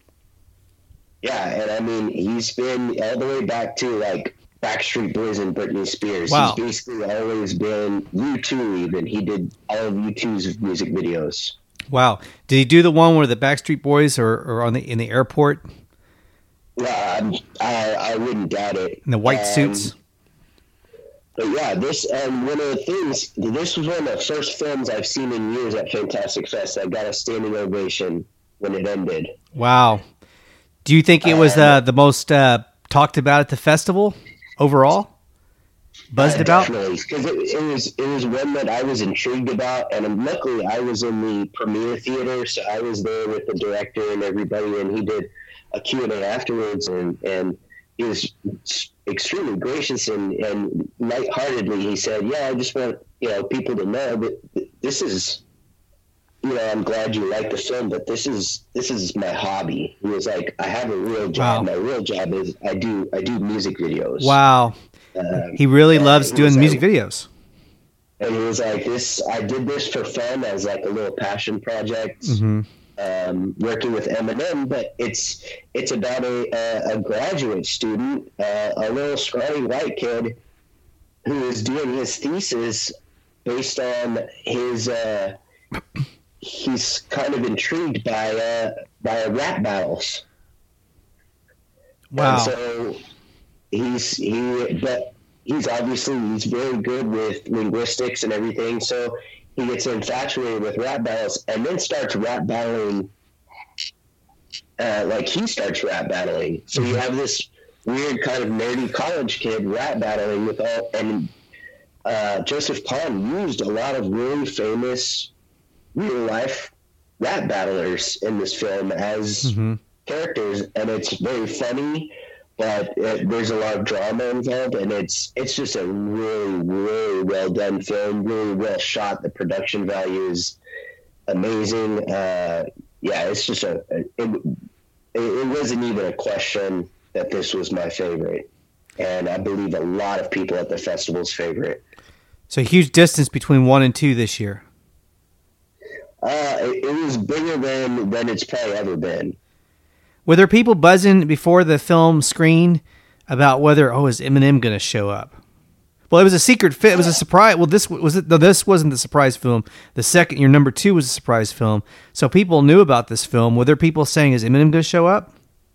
Yeah, and I mean, he's been all the way back to like Backstreet Boys and Britney Spears. Wow. He's basically always been U two. Even he did all of U two's music videos. Wow. Did he do the one where the Backstreet Boys are, are on the in the airport Yeah, I'm- I I wouldn't doubt it. in the white Um, suits? But yeah, this um, one of the things. This was one of the first films I've seen in years at Fantastic Fest. I got a standing ovation when it ended. Wow. Do you think it was uh, the most uh, talked about at the festival overall? Buzzed Uh, about? Definitely, because it, it was it was one that I was intrigued about, and um, luckily I was in the premiere theater, so I was there with the director and everybody, and he did a Q and A afterwards, and, and he was extremely gracious and, and lightheartedly. He said, "Yeah, I just want you know people to know that this is, you know, I'm glad you like the film, but this is this is my hobby." He was like, "I have a real job. Wow. My real job is I do I do music videos." Wow. Um, He really yeah, loves he doing was music like- videos. And he was like, "This, I did this for fun as like a little passion project, Mm-hmm. um, working with Eminem. But it's it's about a a, a graduate student, uh, a little scrawny white kid, who is doing his thesis based on his. Uh, he's kind of intrigued by uh, by rap battles. Wow. And so he's he, but he's obviously he's very good with linguistics and everything. So he gets infatuated with rap battles and then starts rap battling uh, like he starts rap battling. So you have this weird kind of nerdy college kid rap battling with all, and uh, Joseph Kahn used a lot of really famous real life rap battlers in this film as mm-hmm. characters, and it's very funny, but it, there's a lot of drama involved, and it's it's just a really, really well done film, really well shot. The production value is amazing. Uh, yeah, it's just a, a it, it wasn't even a question that this was my favorite, and I believe a lot of people at the festival's favorite. So a huge distance between one and two this year. Uh, it, it was bigger than than it's probably ever been. Were there people buzzing before the film screen about whether, oh, is Eminem going to show up? Well, it was a secret fit. It was a surprise. Well, this was it. No, this wasn't the surprise film. The second, your number two, was a surprise film. So people knew about this film. Were there people saying, is Eminem going to show up?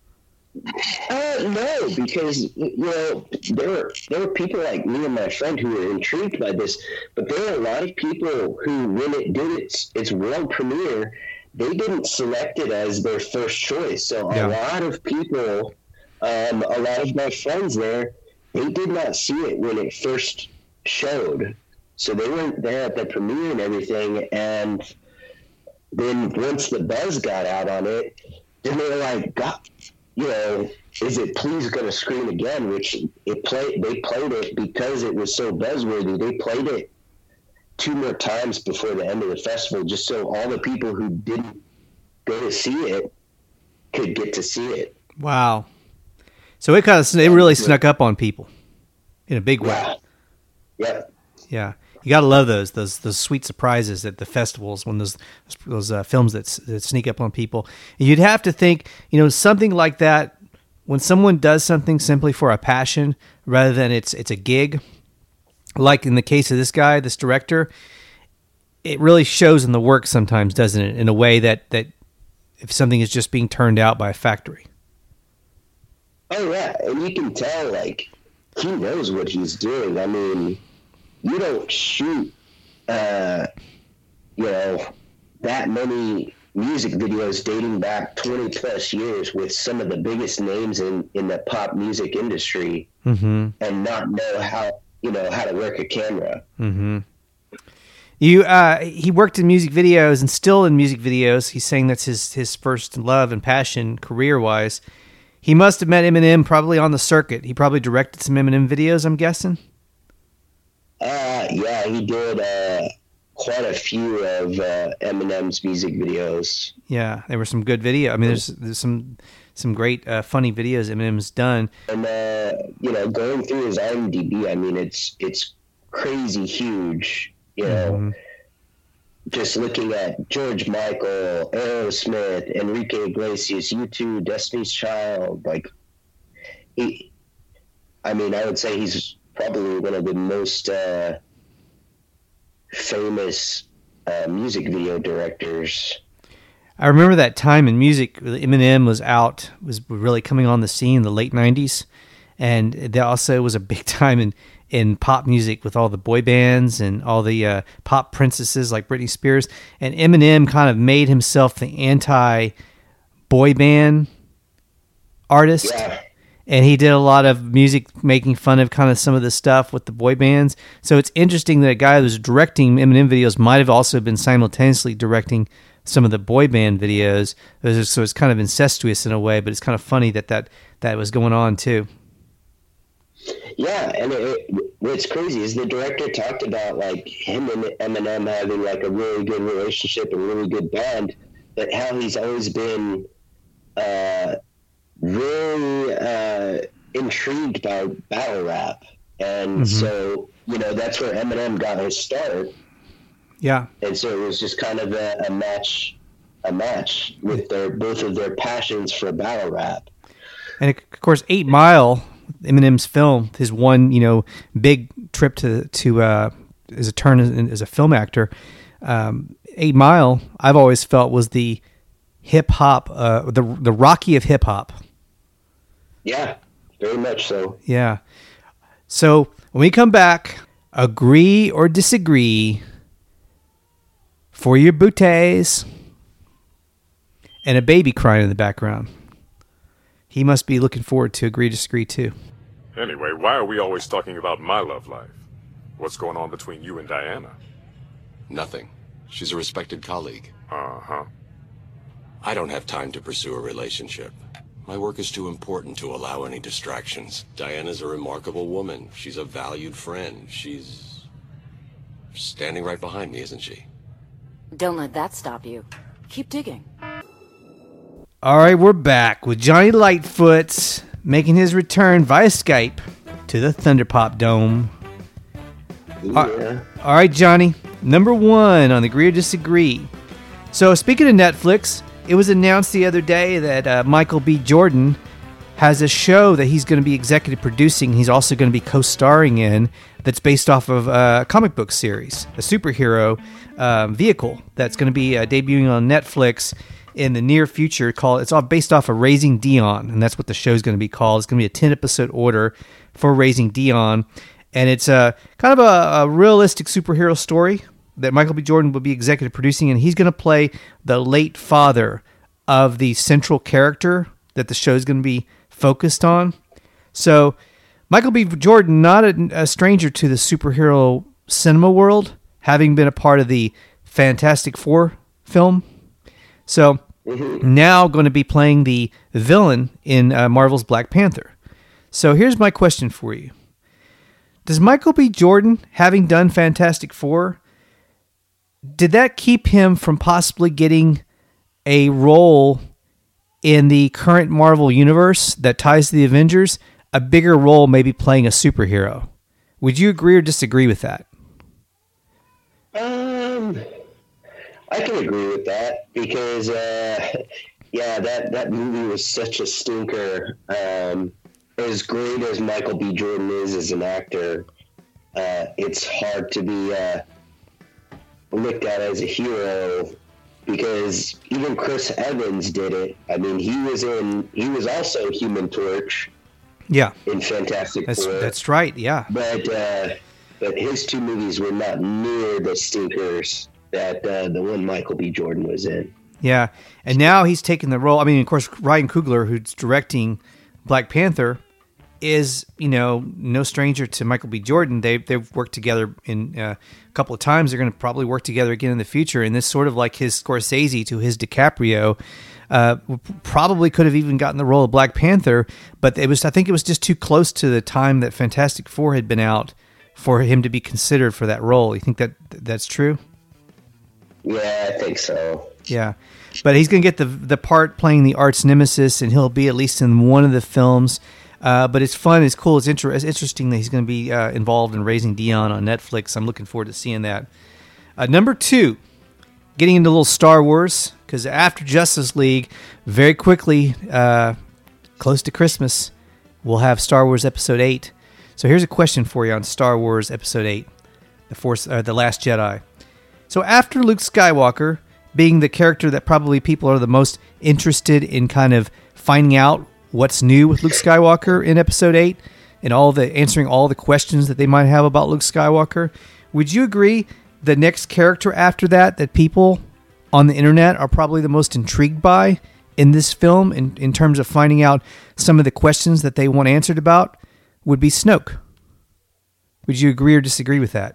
Uh, no, because you know there were there were people like me and my friend who were intrigued by this, but there were a lot of people who, when it did its its world premiere, they didn't select it as their first choice. So a yeah. lot of people, um, a lot of my friends there, they did not see it when it first showed. So they weren't there at the premiere and everything. And then once the buzz got out on it, then they were like, God, you know, is it please going to screen again? Which it played. They played it because it was so buzzworthy. They played it two more times before the end of the festival, just so all the people who didn't go to see it could get to see it. Wow. So it kind of, it really snuck up on people in a big way. Yeah. Yeah. Yeah. You got to love those, those, those sweet surprises at the festivals when those, those uh, films that, that sneak up on people. And you'd have to think, you know, something like that, when someone does something simply for a passion rather than it's, it's a gig, like in the case of this guy, this director, it really shows in the work sometimes, doesn't it? In a way that, that if something is just being turned out by a factory. Oh yeah. And you can tell, like, he knows what he's doing. I mean, you don't shoot, uh, you know, that many music videos dating back twenty plus years with some of the biggest names in, in the pop music industry mm-hmm. and not know how, you know, how to work a camera. Mm-hmm. You, uh, he worked in music videos and still in music videos. He's saying that's his, his first love and passion career wise. He must have met Eminem probably on the circuit. He probably directed some Eminem videos, I'm guessing. Uh, yeah, he did uh, quite a few of uh, Eminem's music videos. Yeah, there were some good video. I mean, there's there's some some great uh, funny videos Eminem's done. And uh, you know, going through his I M D B, I mean, it's it's crazy huge. You know, mm-hmm. just looking at George Michael, Aerosmith, Enrique Iglesias, U two, Destiny's Child. Like, he, I mean, I would say he's probably one of the most uh, famous uh, music video directors. I remember that time in music, Eminem was out, was really coming on the scene in the late nineties. And there also was a big time in, in pop music with all the boy bands and all the uh, pop princesses like Britney Spears. And Eminem kind of made himself the anti-boy band artist. Yeah. And he did a lot of music making fun of kind of some of the stuff with the boy bands. So it's interesting that a guy who was directing Eminem videos might have also been simultaneously directing some of the boy band videos. So it's kind of incestuous in a way, but it's kind of funny that that, that was going on too. Yeah, and it, it, what's crazy is the director talked about like him and Eminem having like a really good relationship and really good band, but how he's always been uh, really uh, intrigued by battle rap, and mm-hmm. so you know that's where Eminem got his start. Yeah, and so it was just kind of a, a match, a match with their both of their passions for battle rap. And of course, Eight Mile, Eminem's film, his one, you know, big trip to to uh, as a turn as, as a film actor. Um, Eight Mile, I've always felt was the hip hop, uh, the the Rocky of hip hop. Yeah, very much so. Yeah. So when we come back, agree or disagree for your booties. and a baby crying in the background. He must be looking forward to Agree Disagree too. Anyway, why are we always talking about my love life? What's going on between you and Diana? Nothing. She's a respected colleague. Uh-huh. I don't have time to pursue a relationship. My work is too important to allow any distractions. Diana's a remarkable woman. She's a valued friend. She's standing right behind me, isn't she? Don't let that stop you. Keep digging. All right, we're back with Johnny Lightfoot making his return via Skype to the Thunderpop Dome. Yeah. All right, Johnny, number one on Agree or Disagree. So speaking of Netflix, it was announced the other day that uh, Michael B. Jordan has a show that he's going to be executive producing. He's also going to be co-starring in that's based off of a comic book series, a superhero um, vehicle that's going to be uh, debuting on Netflix in the near future. Called it's all based off of Raising Dion, and that's what the show's going to be called. It's going to be a ten episode order for Raising Dion, and it's a kind of a, a realistic superhero story that Michael B. Jordan will be executive producing, and he's going to play the late father of the central character that the show is going to be focused on. So Michael B. Jordan, not a, a stranger to the superhero cinema world, having been a part of the Fantastic Four film. So now going to be playing the villain in uh, Marvel's Black Panther. So here's my question for you. Does Michael B. Jordan, having done Fantastic Four, did that keep him from possibly getting a role in the current Marvel universe that ties to the Avengers, a bigger role maybe playing a superhero? Would you agree or disagree with that? Um, I can agree with that because, uh, yeah, that, that movie was such a stinker. Um, as great as Michael B. Jordan is as an actor, uh, it's hard to be uh, looked at as a hero because even Chris Evans did it. I mean, he was in, he was also Human Torch. Yeah, in Fantastic that's, Four. That's right, yeah. But uh, but his two movies were not near the stinkers that uh, the one Michael B. Jordan was in. Yeah, and now he's taking the role. I mean, of course, Ryan Coogler, who's directing Black Panther, is, you know, no stranger to Michael B. Jordan. They, they've worked together in uh, a couple of times. They're going to probably work together again in the future. And this sort of like his Scorsese to his DiCaprio, uh, probably could have even gotten the role of Black Panther, but it was, I think it was just too close to the time that Fantastic Four had been out for him to be considered for that role. You think that that's true? Yeah, I think so. Yeah, but he's going to get the the part playing the arch nemesis, and he'll be at least in one of the films. Uh, but it's fun, it's cool, it's, inter- it's interesting that he's going to be uh, involved in Raising Dion on Netflix. I'm looking forward to seeing that. Uh, number two, getting into a little Star Wars, because after Justice League, very quickly, uh, close to Christmas, we'll have Star Wars Episode eight. So here's a question for you on Star Wars Episode eight, The Force, uh, The Last Jedi. So after Luke Skywalker, being the character that probably people are the most interested in kind of finding out what's new with Luke Skywalker in Episode eight, and all the answering all the questions that they might have about Luke Skywalker, would you agree the next character after that that people on the internet are probably the most intrigued by in this film in, in terms of finding out some of the questions that they want answered about would be Snoke? Would you agree or disagree with that?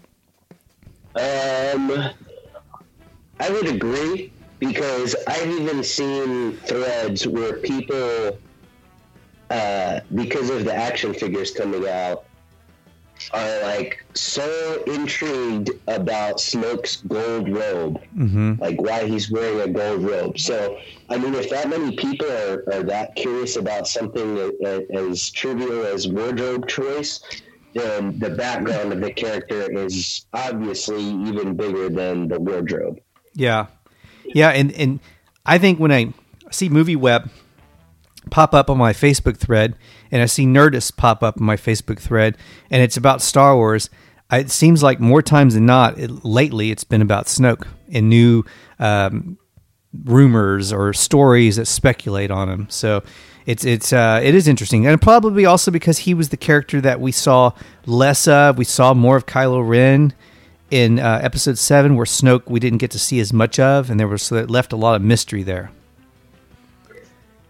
Um, I would agree, because I've even seen threads where people, uh, because of the action figures coming out, are like so intrigued about Snoke's gold robe, Mm-hmm. like why he's wearing a gold robe. So, I mean, if that many people are, are that curious about something that, as trivial as wardrobe choice, then the background of the character is obviously even bigger than the wardrobe. Yeah. Yeah, and, and I think when I see MovieWeb pop up on my Facebook thread, and I see Nerdist pop up on my Facebook thread, and it's about Star Wars, I, it seems like more times than not, it, lately it's been about Snoke and new um, rumors or stories that speculate on him. So it's it's uh, it is interesting, and probably also because he was the character that we saw less of. We saw more of Kylo Ren in uh, Episode seven, where Snoke we didn't get to see as much of, and there was so that left a lot of mystery there.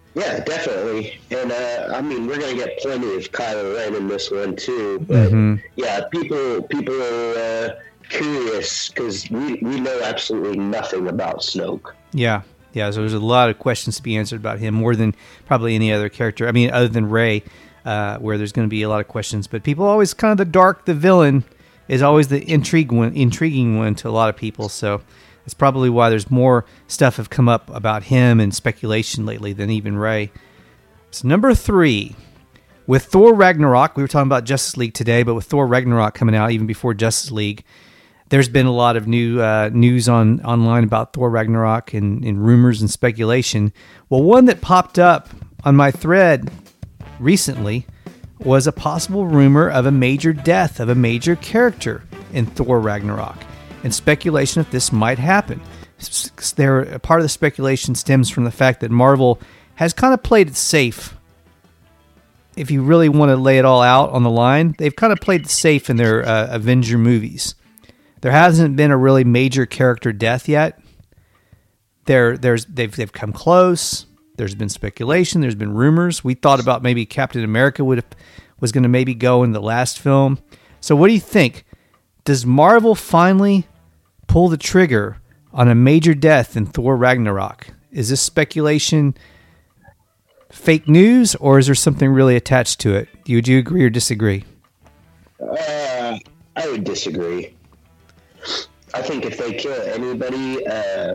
Yeah, definitely. And, uh, I mean, we're going to get plenty of Kylo Ren in this one, too. But, mm-hmm. yeah, people people are uh, curious because we, we know absolutely nothing about Snoke. Yeah, yeah. So there's a lot of questions to be answered about him, more than probably any other character. I mean, other than Rey, uh, where there's going to be a lot of questions. But people always kind of the dark, the villain is always the intrigue one, intriguing one to a lot of people. So that's probably why there's more stuff have come up about him and speculation lately than even Rey. So number three, with Thor Ragnarok, we were talking about Justice League today, but with Thor Ragnarok coming out even before Justice League, there's been a lot of new uh, news on online about Thor Ragnarok and, and rumors and speculation. Well, one that popped up on my thread recently was a possible rumor of a major death of a major character in Thor Ragnarok, and speculation if this might happen. There, part of the speculation stems from the fact that Marvel has kind of played it safe. If you really want to lay it all out on the line, they've kind of played it safe in their uh, Avenger movies. There hasn't been a really major character death yet. There, there's they've they've come close. There's been speculation. There's been rumors. We thought about maybe Captain America would have, was going to maybe go in the last film. So what do you think? Does Marvel finally pull the trigger on a major death in Thor Ragnarok? Is this speculation fake news, or is there something really attached to it? Would you agree or disagree? Uh, I would disagree. I think if they kill anybody uh,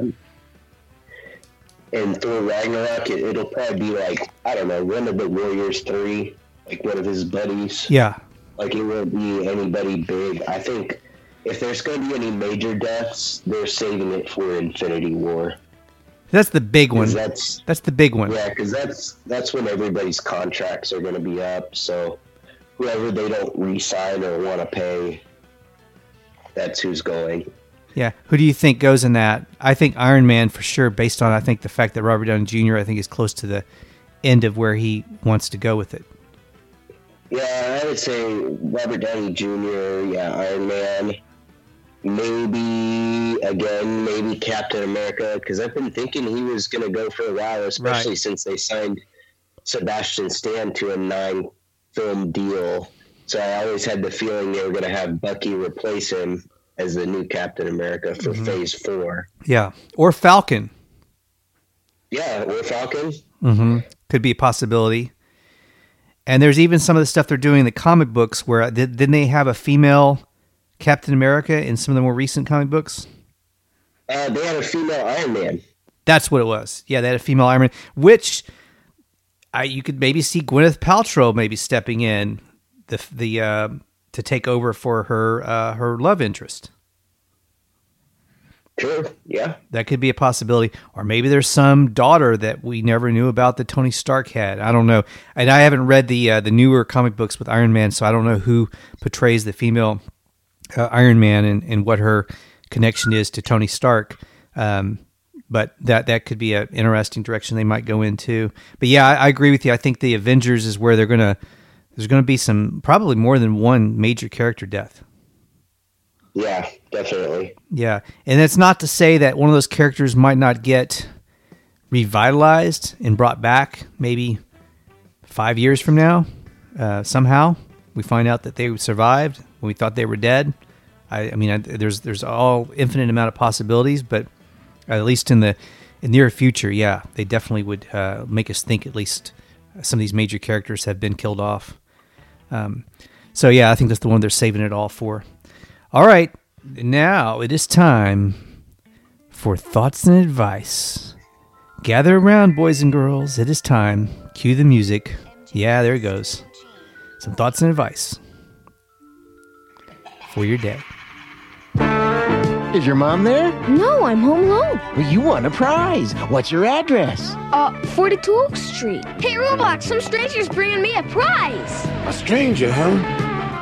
in Thor Ragnarok, it, it'll probably be like, I don't know, one of the Warriors three, like one of his buddies. Yeah. Like, it won't be anybody big. I think if there's going to be any major deaths, they're saving it for Infinity War. That's the big one. That's, that's the big one. Yeah, because that's, that's when everybody's contracts are going to be up. So whoever they don't re-sign or want to pay, that's who's going. Yeah. Who do you think goes in that? I think Iron Man for sure, based on, I think, the fact that Robert Downey Junior, I think, is close to the end of where he wants to go with it. Yeah, I would say Robert Downey Junior, yeah, Iron Man. Maybe, again, maybe Captain America, because I've been thinking he was going to go for a while, especially right. since they signed Sebastian Stan to a nine-film deal. So I always had the feeling they were going to have Bucky replace him as the new Captain America for mm-hmm. Phase four. Yeah, or Falcon. Yeah, or Falcon. Mm-hmm. Could be a possibility. And there's even some of the stuff they're doing in the comic books where, did, didn't they have a female Captain America in some of the more recent comic books? Uh, they had a female Iron Man. That's what it was. Yeah, they had a female Iron Man, which I, you could maybe see Gwyneth Paltrow maybe stepping in the the uh, to take over for her uh, her love interest. Sure, yeah. That could be a possibility. Or maybe there's some daughter that we never knew about that Tony Stark had. I don't know. And I haven't read the uh, the newer comic books with Iron Man, so I don't know who portrays the female uh, Iron Man and, and what her connection is to Tony Stark. Um, but that that could be an interesting direction they might go into. But yeah, I, I agree with you. I think the Avengers is where they're going to, there's going to be some, probably more than one major character death. Yeah, definitely. Yeah, and it's not to say that one of those characters might not get revitalized and brought back maybe five years from now. Uh, somehow, we find out that they survived when we thought they were dead. I, I mean, I, there's there's all infinite amount of possibilities, but at least in the in near future, yeah, they definitely would uh, make us think at least some of these major characters have been killed off. Um, so yeah, I think that's the one they're saving it all for. All right, now it is time for thoughts and advice. Gather around, boys and girls. It is time. Cue the music. Yeah, there it goes. Some thoughts and advice for your day. Is your mom there? No, I'm home alone. Well, you won a prize. What's your address? Uh, forty-two Oak Street. Hey, Roblox, some stranger's bringing me a prize. A stranger, huh?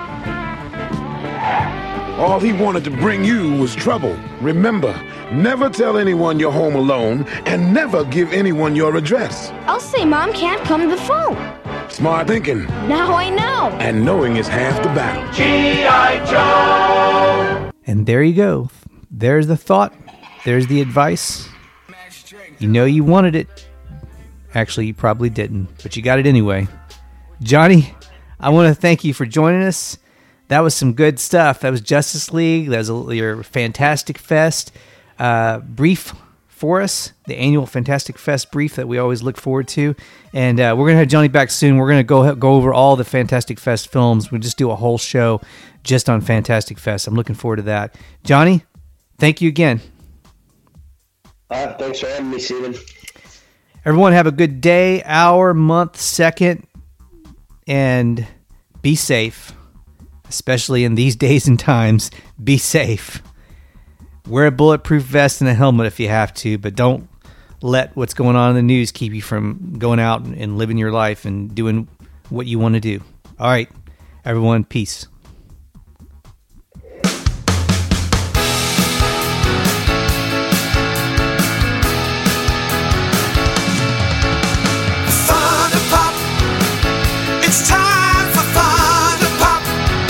All he wanted to bring you was trouble. Remember, never tell anyone you're home alone, and never give anyone your address. I'll say Mom can't come to the phone. Smart thinking. Now I know. And knowing is half the battle. G I. Joe! And there you go. There's the thought. There's the advice. You know you wanted it. Actually, you probably didn't, but you got it anyway. Johnny, I want to thank you for joining us. That was some good stuff. That was Justice League. That was a, your Fantastic Fest uh, brief for us, the annual Fantastic Fest brief that we always look forward to. And uh, we're going to have Johnny back soon. We're going to go go over all the Fantastic Fest films. We'll just do a whole show just on Fantastic Fest. I'm looking forward to that. Johnny, thank you again. Uh, thanks for having me, Steven. Everyone have a good day, hour, month, second, and be safe, especially in these days and times. Be safe. Wear a bulletproof vest and a helmet if you have to, but don't let what's going on in the news keep you from going out and living your life and doing what you want to do. All right, everyone, peace. It's time for Thunder Pop.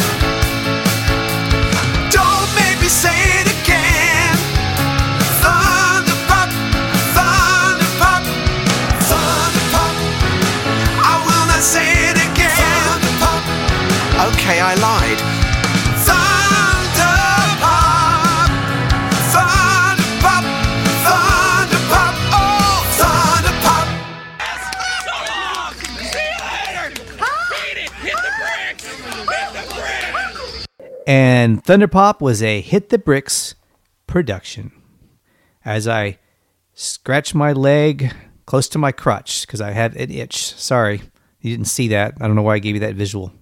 Don't make me say it again. Thunder Pop, Thunder Pop, Thunder Pop. I will not say it again. Thunder Pop. Okay, I lied. Thunder Pop, Thunder Pop, Thunder Pop. Oh, Thunder Pop. And Thunderpop was a Hit the Bricks production. As I scratch my leg close to my crotch because I have an itch. Sorry, you didn't see that. I don't know why I gave you that visual.